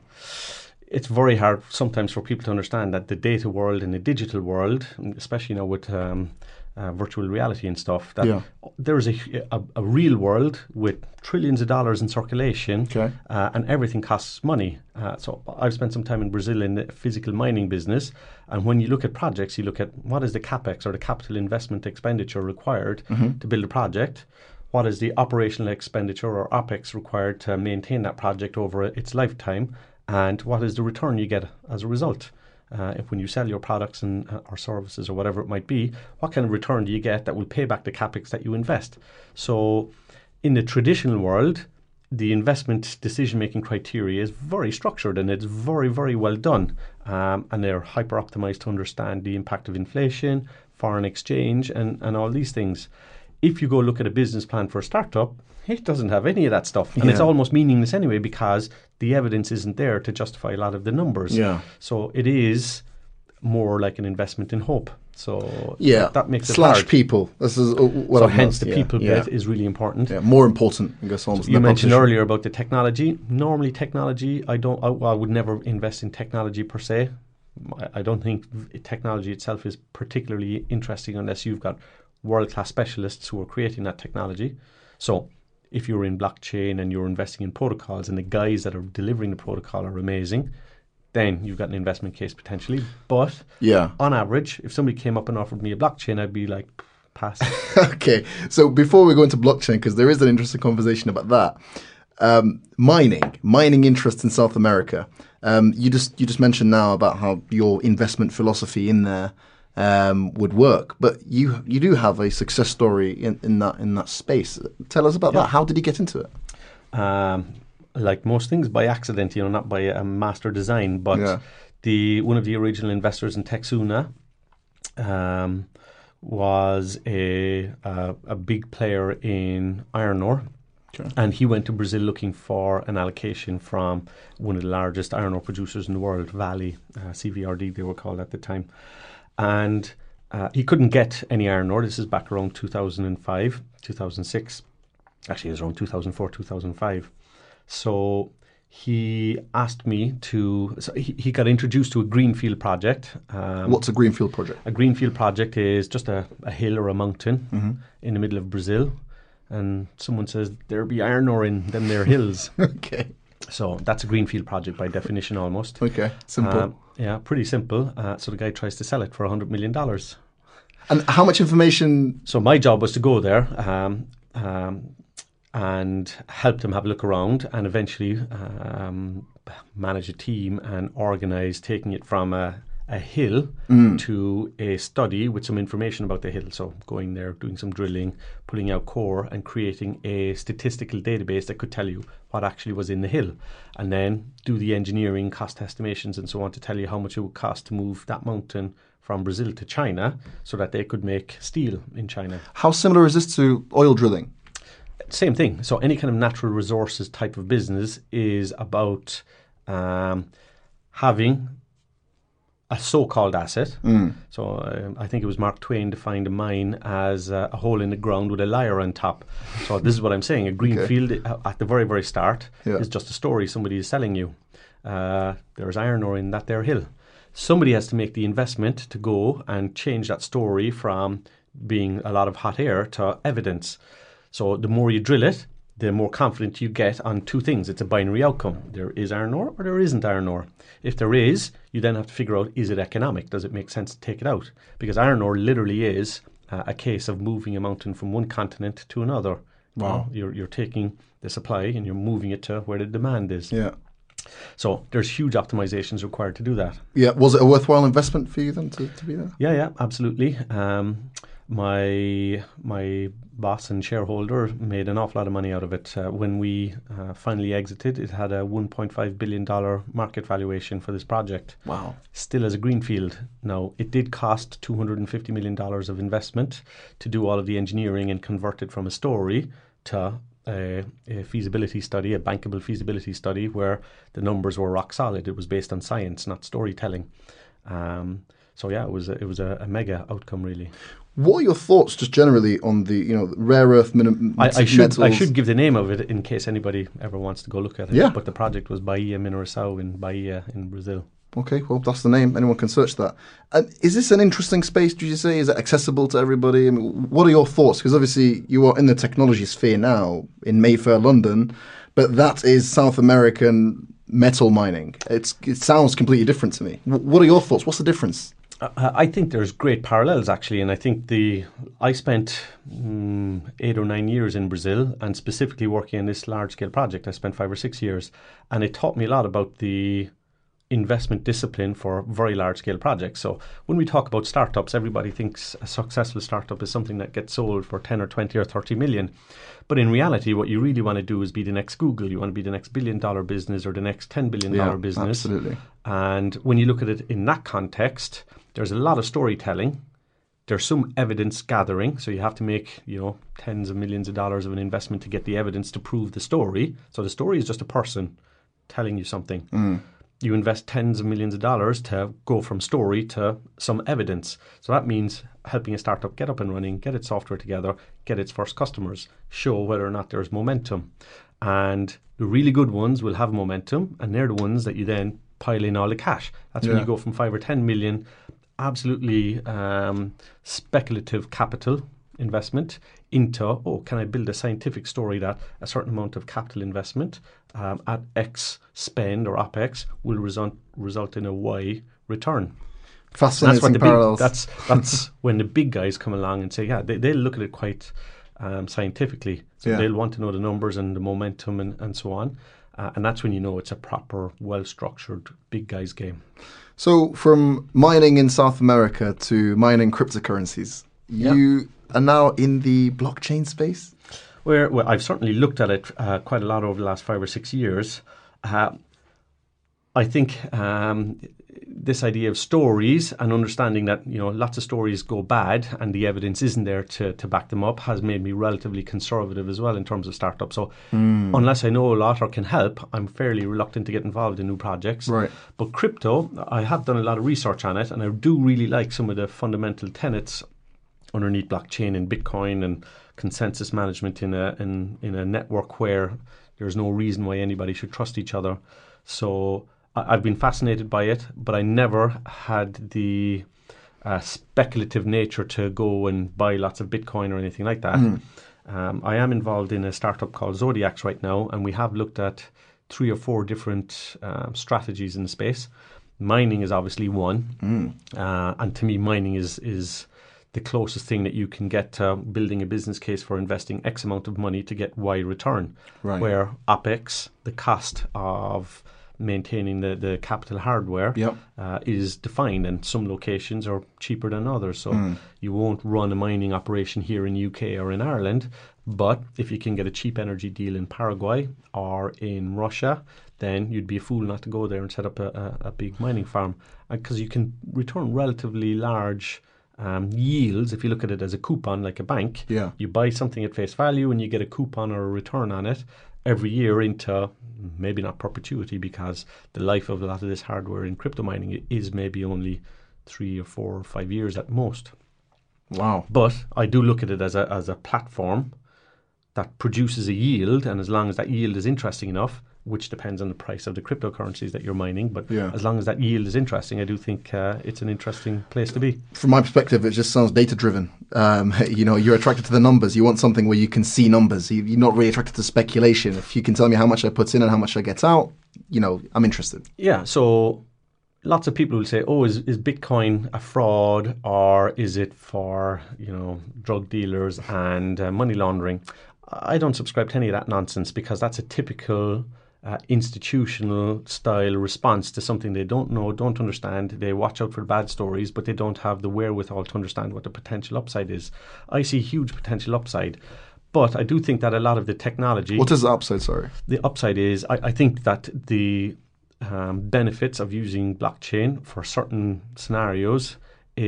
it's very hard sometimes for people to understand that the data world and the digital world, especially now with virtual reality and stuff, that there is a real world with trillions of dollars in circulation, and everything costs money. So I've spent some time in Brazil in the physical mining business, and when you look at projects, you look at what is the capex or the capital investment expenditure required to build a project. What is the operational expenditure or OPEX required to maintain that project over its lifetime, and what is the return you get as a result? When you sell your products and or services or whatever it might be, what kind of return do you get that will pay back the capex that you invest? So in the traditional world, the investment decision-making criteria is very structured and it's very, very well done. And they're hyper-optimized to understand the impact of inflation, foreign exchange, and all these things. If you go look at a business plan for a startup, it doesn't have any of that stuff. And it's almost meaningless anyway because the evidence isn't there to justify a lot of the numbers. Yeah. So it is more like an investment in hope. So that makes it hard. People. This is what so hence the people bit is really important. Yeah, more important, I guess, almost. You mentioned earlier about the technology. Normally technology, I would never invest in technology per se. I don't think technology itself is particularly interesting unless you've got world-class specialists who are creating that technology. So if you're in blockchain and you're investing in protocols and the guys that are delivering the protocol are amazing, then you've got an investment case potentially. But on average, if somebody came up and offered me a blockchain, I'd be like, pass. Okay, so before we go into blockchain, because there is an interesting conversation about that, mining interest in South America. You just mentioned now about how your investment philosophy in there would work, but you do have a success story in that space. Tell us about that. How did you get into it? Like most things, by accident, not by a master design. But one of the original investors in Texuna was a big player in iron ore. And he went to Brazil looking for an allocation from one of the largest iron ore producers in the world, Vale, CVRD they were called at the time. And he couldn't get any iron ore. This is back around 2005, 2006. Actually, it was around 2004, 2005. So he asked me to... So he got introduced to a greenfield project. What's a greenfield project? A greenfield project is just a hill or a mountain in the middle of Brazil. And someone says, there be iron ore in them there hills. Okay. So that's a greenfield project by definition almost. Okay, simple. Yeah, pretty simple. So the guy tries to sell it for $100 million. And how much information? So my job was to go there and help them have a look around and eventually manage a team and organise taking it from a hill to a study with some information about the hill. So going there, doing some drilling, pulling out core and creating a statistical database that could tell you what actually was in the hill. And then do the engineering cost estimations and so on to tell you how much it would cost to move that mountain from Brazil to China so that they could make steel in China. How similar is this to oil drilling? Same thing. So any kind of natural resources type of business is about having a so-called asset. So I think it was Mark Twain defined a mine as a hole in the ground with a lyre on top. So this is what I'm saying. A greenfield at the very, very start is just a story somebody is selling you. There's iron ore in that there hill. Somebody has to make the investment to go and change that story from being a lot of hot air to evidence. So the more you drill it, the more confident you get on two things. It's a binary outcome. There is iron ore or there isn't iron ore. If there is, you then have to figure out, is it economic? Does it make sense to take it out? Because iron ore literally is a case of moving a mountain from one continent to another. Wow. You're taking the supply and you're moving it to where the demand is. Yeah. So there's huge optimizations required to do that. Yeah. Was it a worthwhile investment for you then to be there? Yeah, absolutely. My boss and shareholder made an awful lot of money out of it. When we finally exited, it had a $1.5 billion market valuation for this project. Wow. Still as a greenfield. Now, it did cost $250 million of investment to do all of the engineering and convert it from a story to a feasibility study, a bankable feasibility study where the numbers were rock solid. It was based on science, not storytelling. So yeah, it was a mega outcome really. What are your thoughts just generally on the rare earth metals? I should give the name of it in case anybody ever wants to go look at it. Yeah. But the project was Bahia Mineração in Bahia in Brazil. Okay, well, that's the name. Anyone can search that. And is this an interesting space, did you say? Is it accessible to everybody? I mean, what are your thoughts? Because obviously you are in the technology sphere now in Mayfair, London, but that is South American metal mining. It sounds completely different to me. What are your thoughts? What's the difference? I think there's great parallels actually, and I think I spent 8 or 9 years in Brazil and specifically working on this large-scale project. I spent 5 or 6 years, and it taught me a lot about the investment discipline for very large-scale projects. So when we talk about startups, everybody thinks a successful startup is something that gets sold for 10 or 20 or 30 million. But in reality, what you really want to do is be the next Google. You want to be the next billion-dollar business or the next $10 billion business. Absolutely. And when you look at it in that context, there's a lot of storytelling. There's some evidence gathering. So you have to make, tens of millions of dollars of an investment to get the evidence to prove the story. So the story is just a person telling you something. You invest tens of millions of dollars to go from story to some evidence. So that means helping a startup get up and running, get its software together, get its first customers, show whether or not there's momentum. And the really good ones will have momentum, and they're the ones that you then pile in all the cash. That's when you go from 5 or 10 million, absolutely speculative capital investment into, can I build a scientific story that a certain amount of capital investment at X spend or OPEX will result in a Y return. Fascinating parallels. That's when the big guys come along and say, they'll look at it quite scientifically. So they'll want to know the numbers and the momentum and so on. And that's when you know it's a proper, well-structured, big guys game. So from mining in South America to mining cryptocurrencies, you are now in the blockchain space? Well, I've certainly looked at it quite a lot over the last 5 or 6 years. I think this idea of stories and understanding that lots of stories go bad and the evidence isn't there to back them up has made me relatively conservative as well in terms of startups. So unless I know a lot or can help, I'm fairly reluctant to get involved in new projects. Right. But crypto, I have done a lot of research on it, and I do really like some of the fundamental tenets underneath blockchain and Bitcoin and consensus management in a network where there's no reason why anybody should trust each other. So I've been fascinated by it, but I never had the speculative nature to go and buy lots of Bitcoin or anything like that. I am involved in a startup called Zodiacs right now, and we have looked at 3 or 4 different strategies in the space. Mining is obviously one, and to me, mining is the closest thing that you can get to building a business case for investing X amount of money to get Y return. Right. Where OPEX, the cost of maintaining the capital hardware, is defined, and some locations are cheaper than others. So you won't run a mining operation here in UK or in Ireland, but if you can get a cheap energy deal in Paraguay or in Russia, then you'd be a fool not to go there and set up a big mining farm, because you can return relatively large yields if you look at it as a coupon, like a bank. Yeah. You buy something at face value and you get a coupon or a return on it every year into, maybe not perpetuity, because the life of a lot of this hardware in crypto mining is maybe only 3 or 4 or 5 years at most. Wow. But I do look at it as a platform that produces a yield, and as long as that yield is interesting enough, which depends on the price of the cryptocurrencies that you're mining, but as long as that yield is interesting, I do think it's an interesting place to be. From my perspective, it just sounds data-driven. You're attracted to the numbers. You want something where you can see numbers. You're not really attracted to speculation. If you can tell me how much I put in and how much I get out, I'm interested. Yeah, so lots of people will say, oh, is Bitcoin a fraud, or is it for, drug dealers and money laundering? I don't subscribe to any of that nonsense, because that's a typical institutional style response to something they don't know, don't understand. They watch out for bad stories, but they don't have the wherewithal to understand what the potential upside is. I see huge potential upside, but I do think that a lot of the technology... What is the upside, sorry? The upside is, I think that the benefits of using blockchain for certain scenarios,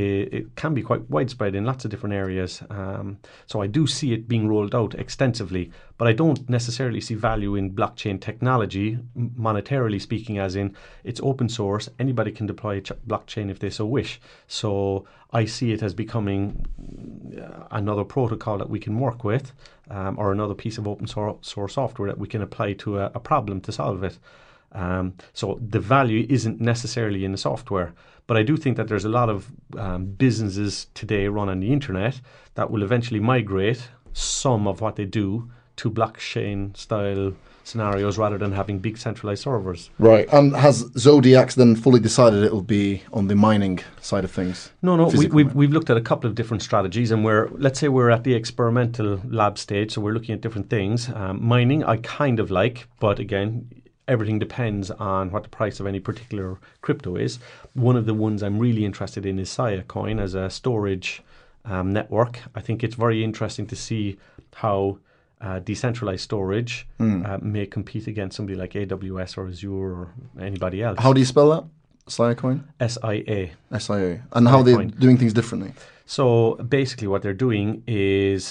it can be quite widespread in lots of different areas. So I do see it being rolled out extensively, but I don't necessarily see value in blockchain technology, monetarily speaking, as in it's open source. Anybody can deploy blockchain if they so wish. So I see it as becoming another protocol that we can work with, or another piece of open source software that we can apply to a problem to solve it. So the value isn't necessarily in the software, but I do think that there's a lot of businesses today run on the internet that will eventually migrate some of what they do to blockchain style scenarios rather than having big centralized servers. Right. And has Zodiac then fully decided it will be on the mining side of things? No. We've looked at a couple of different strategies, and let's say we're at the experimental lab stage, so we're looking at different things. Mining, I kind of like, but again, everything depends on what the price of any particular crypto is. One of the ones I'm really interested in is Siacoin as a storage network. I think it's very interesting to see how decentralized storage may compete against somebody like AWS or Azure or anybody else. How do you spell that? Siacoin? SIA. SIA. And how they're doing things differently? So basically what they're doing is...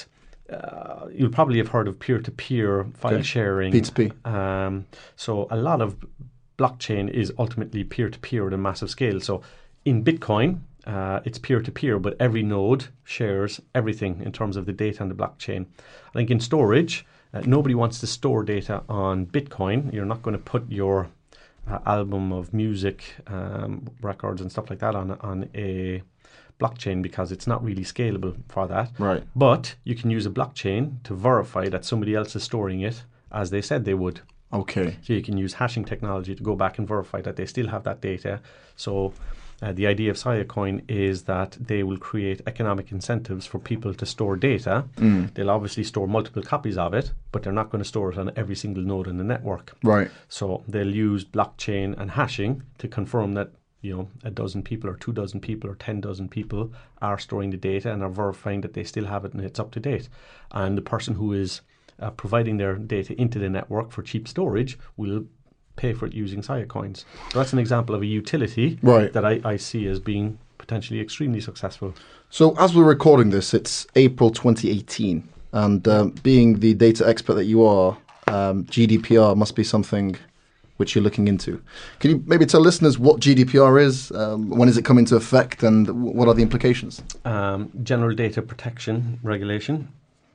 you'll probably have heard of peer-to-peer file sharing. P2P. So a lot of blockchain is ultimately peer-to-peer at a massive scale. So in Bitcoin, it's peer-to-peer, but every node shares everything in terms of the data on the blockchain. I think in storage, nobody wants to store data on Bitcoin. You're not going to put your album of music, records and stuff like that on a blockchain, because it's not really scalable for that. Right. But you can use a blockchain to verify that somebody else is storing it as they said they would. Okay. So you can use hashing technology to go back and verify that they still have that data. So the idea of Siacoin is that they will create economic incentives for people to store data. They'll obviously store multiple copies of it, but they're not going to store it on every single node in the network. Right. So they'll use blockchain and hashing to confirm that a dozen people or 24 people or 10 dozen people are storing the data and are verifying that they still have it and it's up to date. And the person who is providing their data into the network for cheap storage will pay for it using Siacoins. So that's an example of a utility that I see as being potentially extremely successful. So as we're recording this, it's April 2018. And being the data expert that you are, GDPR must be something which you're looking into. Can you maybe tell listeners what GDPR is, when is it coming into effect, and what are the implications? General Data Protection Regulation.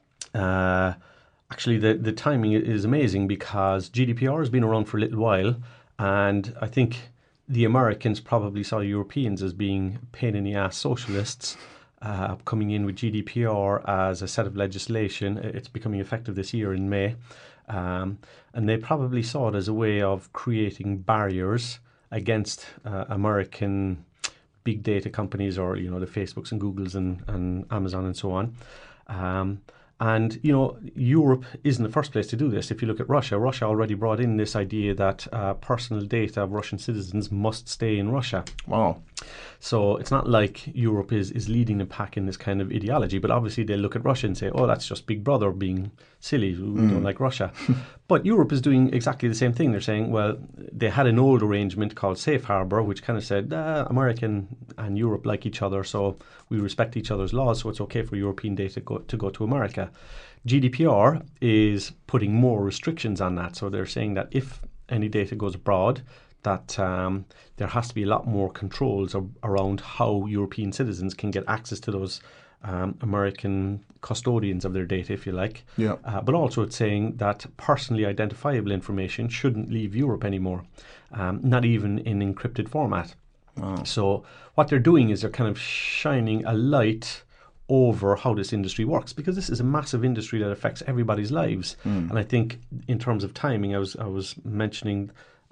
Actually, the timing is amazing, because GDPR has been around for a little while, and I think the Americans probably saw Europeans as being pain-in-the-ass socialists coming in with GDPR as a set of legislation. It's becoming effective this year in May. And they probably saw it as a way of creating barriers against American big data companies, or the Facebooks and Googles and Amazon and so on. And Europe isn't the first place to do this. If you look at Russia already brought in this idea that personal data of Russian citizens must stay in Russia. Wow. So it's not like Europe is leading the pack in this kind of ideology, but obviously they look at Russia and say, oh, that's just Big Brother being silly. We don't like Russia. But Europe is doing exactly the same thing. They're saying, well, they had an old arrangement called Safe Harbor, which kind of said, American and Europe like each other, so we respect each other's laws, so it's okay for European data to go to America. GDPR is putting more restrictions on that. So they're saying that if any data goes abroad, that there has to be a lot more controls around how European citizens can get access to those American custodians of their data, if you like. Yeah. But also it's saying that personally identifiable information shouldn't leave Europe anymore, not even in encrypted format. Wow. So what they're doing is they're kind of shining a light over how this industry works, because this is a massive industry that affects everybody's lives. And I think in terms of timing, I was mentioning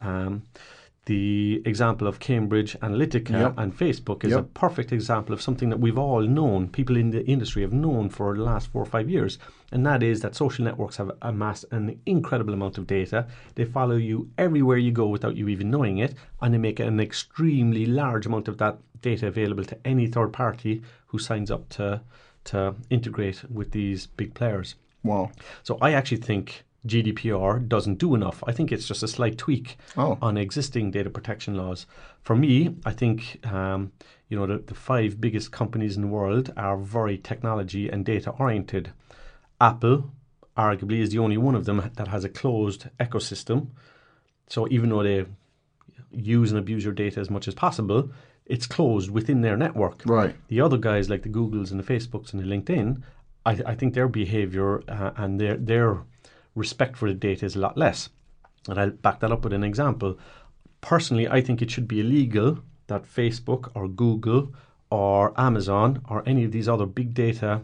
the example of Cambridge Analytica and Facebook is a perfect example of something that we've all known, people in the industry have known for the last 4 or 5 years, and that is that social networks have amassed an incredible amount of data. They follow you everywhere you go without you even knowing it, and they make an extremely large amount of that data available to any third party who signs up to integrate with these big players. Wow. So I actually think GDPR doesn't do enough. I think it's just a slight tweak on existing data protection laws. For me, I think the 5 biggest companies in the world are very technology and data oriented. Apple, arguably, is the only one of them that has a closed ecosystem. So even though they use and abuse your data as much as possible, it's closed within their network. Right. The other guys like the Googles and the Facebooks and the LinkedIn, I think their behavior and their respect for the data is a lot less. And I'll back that up with an example. Personally, I think it should be illegal that Facebook or Google or Amazon or any of these other big data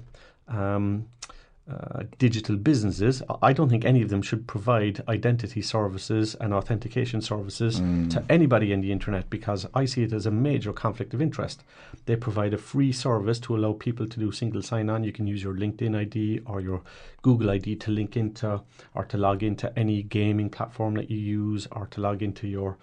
digital businesses, I don't think any of them should provide identity services and authentication services to anybody in the internet, because I see it as a major conflict of interest. They provide a free service to allow people to do single sign-on. You can use your LinkedIn ID or your Google ID to link into or to log into any gaming platform that you use, or to log into your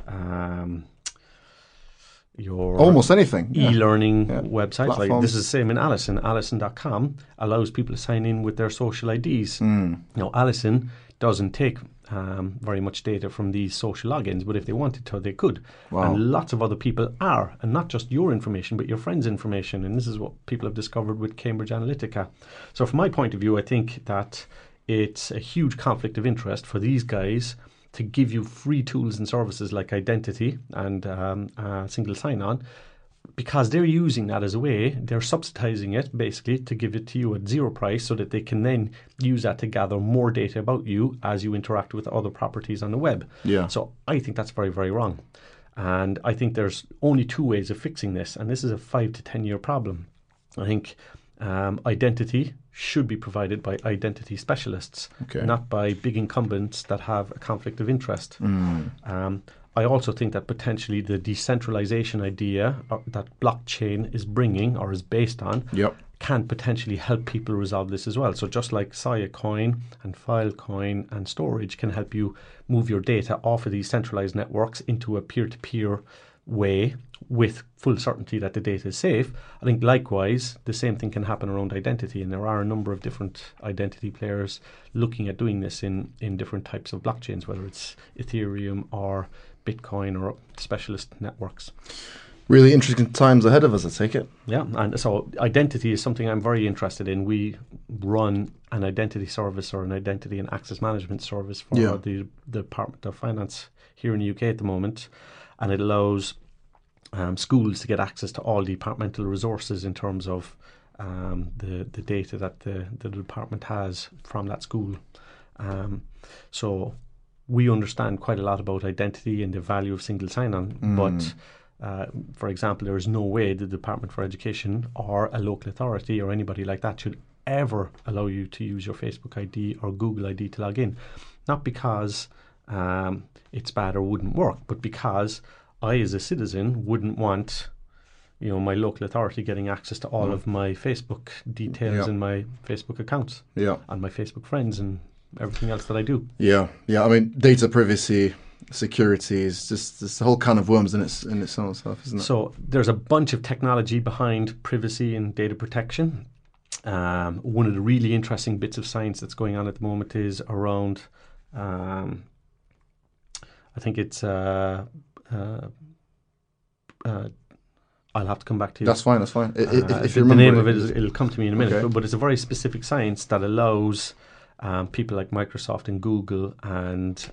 almost anything e-learning websites. Platforms. Like this is the same in Alison. Alison.com allows people to sign in with their social IDs. Now, Alison doesn't take very much data from these social logins, but if they wanted to, they could. Wow. And lots of other people are, and not just your information, but your friends' information. And this is what people have discovered with Cambridge Analytica. So from my point of view, I think that it's a huge conflict of interest for these guys to give you free tools and services like identity and single sign-on, because they're using that as a way, they're subsidizing it basically to give it to you at zero price, so that they can then use that to gather more data about you as you interact with other properties on the web. Yeah. So I think that's very, very wrong. And I think there's only 2 ways of fixing this, and this is a 5 to 10 year problem. I think identity should be provided by identity specialists, not by big incumbents that have a conflict of interest. I also think that potentially the decentralization idea that blockchain is bringing or is based on can potentially help people resolve this as well. So just like Siacoin and Filecoin and storage can help you move your data off of these centralized networks into a peer-to-peer way with full certainty that the data is safe, I think likewise the same thing can happen around identity, and there are a number of different identity players looking at doing this in different types of blockchains, whether it's Ethereum or Bitcoin or specialist networks. Really interesting times ahead of us, I take it. Yeah, and so identity is something I'm very interested in. We run an identity service or an identity and access management service for the Department of Finance here in the UK at the moment, and it allows schools to get access to all departmental resources in terms of the data that the department has from that school. So we understand quite a lot about identity and the value of single sign-on, but for example, there is no way the Department for Education or a local authority or anybody like that should ever allow you to use your Facebook ID or Google ID to log in. Not because it's bad or wouldn't work, but because I, as a citizen, wouldn't want my local authority getting access to all of my Facebook details and my Facebook accounts and my Facebook friends and everything else that I do. Yeah. I mean, data privacy, security is just this whole can of worms in its own stuff, isn't it? So there's a bunch of technology behind privacy and data protection. One of the really interesting bits of science that's going on at the moment is around, I think it's I'll have to come back to you. That's fine. If you the remember name of it, it'll come to me in a minute. Okay. But it's a very specific science that allows people like Microsoft and Google and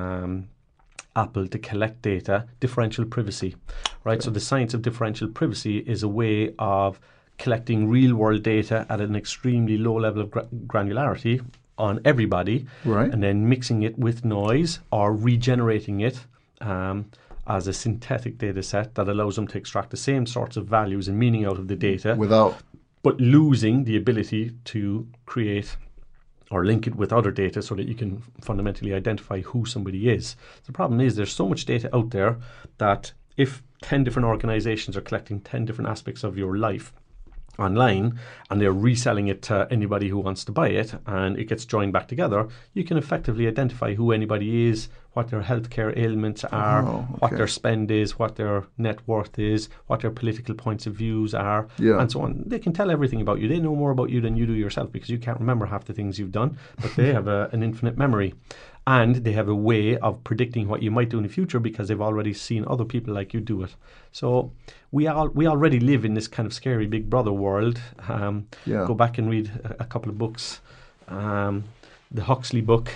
Apple to collect data, differential privacy, right? Okay. So the science of differential privacy is a way of collecting real-world data at an extremely low level of granularity on everybody, right, and then mixing it with noise or regenerating it as a synthetic data set that allows them to extract the same sorts of values and meaning out of the data but losing the ability to create or link it with other data so that you can fundamentally identify who somebody is. The problem is there's so much data out there that if 10 different organizations are collecting 10 different aspects of your life online and they're reselling it to anybody who wants to buy it and it gets joined back together, you can effectively identify who anybody is, what their healthcare ailments are, what their spend is, what their net worth is, what their political points of views are, and so on. They can tell everything about you. They know more about you than you do yourself because you can't remember half the things you've done, but they have an infinite memory. And they have a way of predicting what you might do in the future because they've already seen other people like you do it. So we already live in this kind of scary Big Brother world. Go back and read a couple of books. The Huxley book,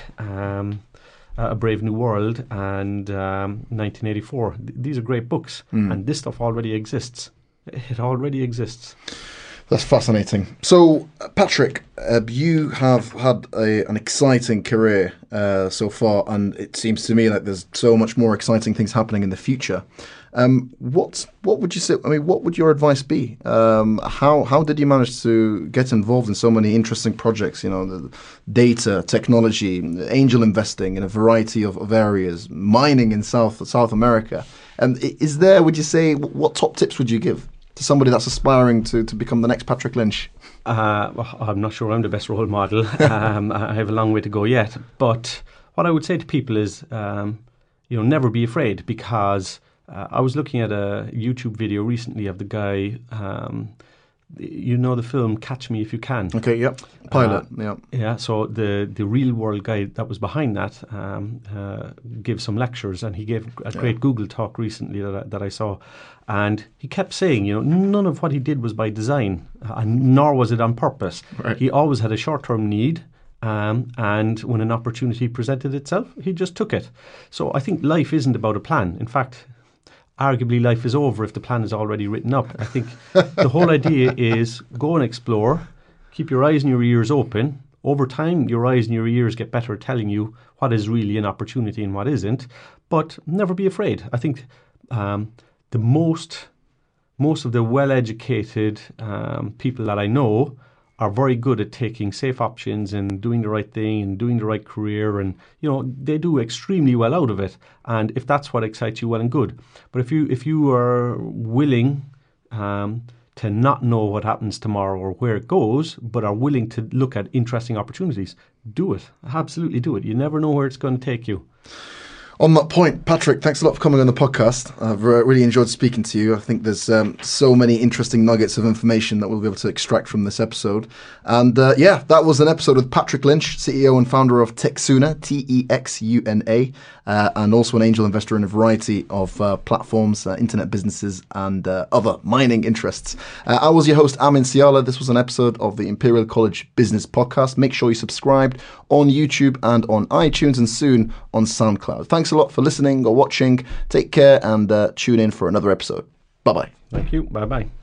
A Brave New World, and 1984. These are great books. And this stuff already exists. It already exists. That's fascinating. So, Patrick, you have had an exciting career so far, and it seems to me like there's so much more exciting things happening in the future. What would you say? I mean, what would your advice be? How did you manage to get involved in so many interesting projects? The data, technology, angel investing in a variety of areas, mining in South America. And would you say, what top tips would you give to somebody that's aspiring to become the next Patrick Lynch? Well, I'm not sure I'm the best role model. I have a long way to go yet. But what I would say to people is, never be afraid, because I was looking at a YouTube video recently of the guy, the film Catch Me If You Can. Okay, yep. Pilot, yeah. Yeah, so the real world guy that was behind that gave some lectures, and he gave a great Google talk recently that I saw. And he kept saying, none of what he did was by design, nor was it on purpose. Right. He always had a short-term need, and when an opportunity presented itself, he just took it. So I think life isn't about a plan. In fact, arguably life is over if the plan is already written up. I think the whole idea is go and explore, keep your eyes and your ears open. Over time, your eyes and your ears get better at telling you what is really an opportunity and what isn't, but never be afraid. I think the most of the well-educated people that I know are very good at taking safe options and doing the right thing and doing the right career, and they do extremely well out of it. And if that's what excites you, well and good. But if you are willing to not know what happens tomorrow or where it goes, but are willing to look at interesting opportunities, do it. Absolutely do it. You never know where it's going to take you. On that point, Patrick, thanks a lot for coming on the podcast. I've really enjoyed speaking to you. I think there's so many interesting nuggets of information that we'll be able to extract from this episode. And that was an episode with Patrick Lynch, CEO and founder of Texuna, Texuna, and also an angel investor in a variety of platforms, internet businesses, and other mining interests. I was your host, Amin Siala. This was an episode of the Imperial College Business Podcast. Make sure you subscribed on YouTube and on iTunes, and soon on SoundCloud. Thanks a lot for listening or watching. Take care, and tune in for another episode. Bye-bye. Thank you. Bye-bye.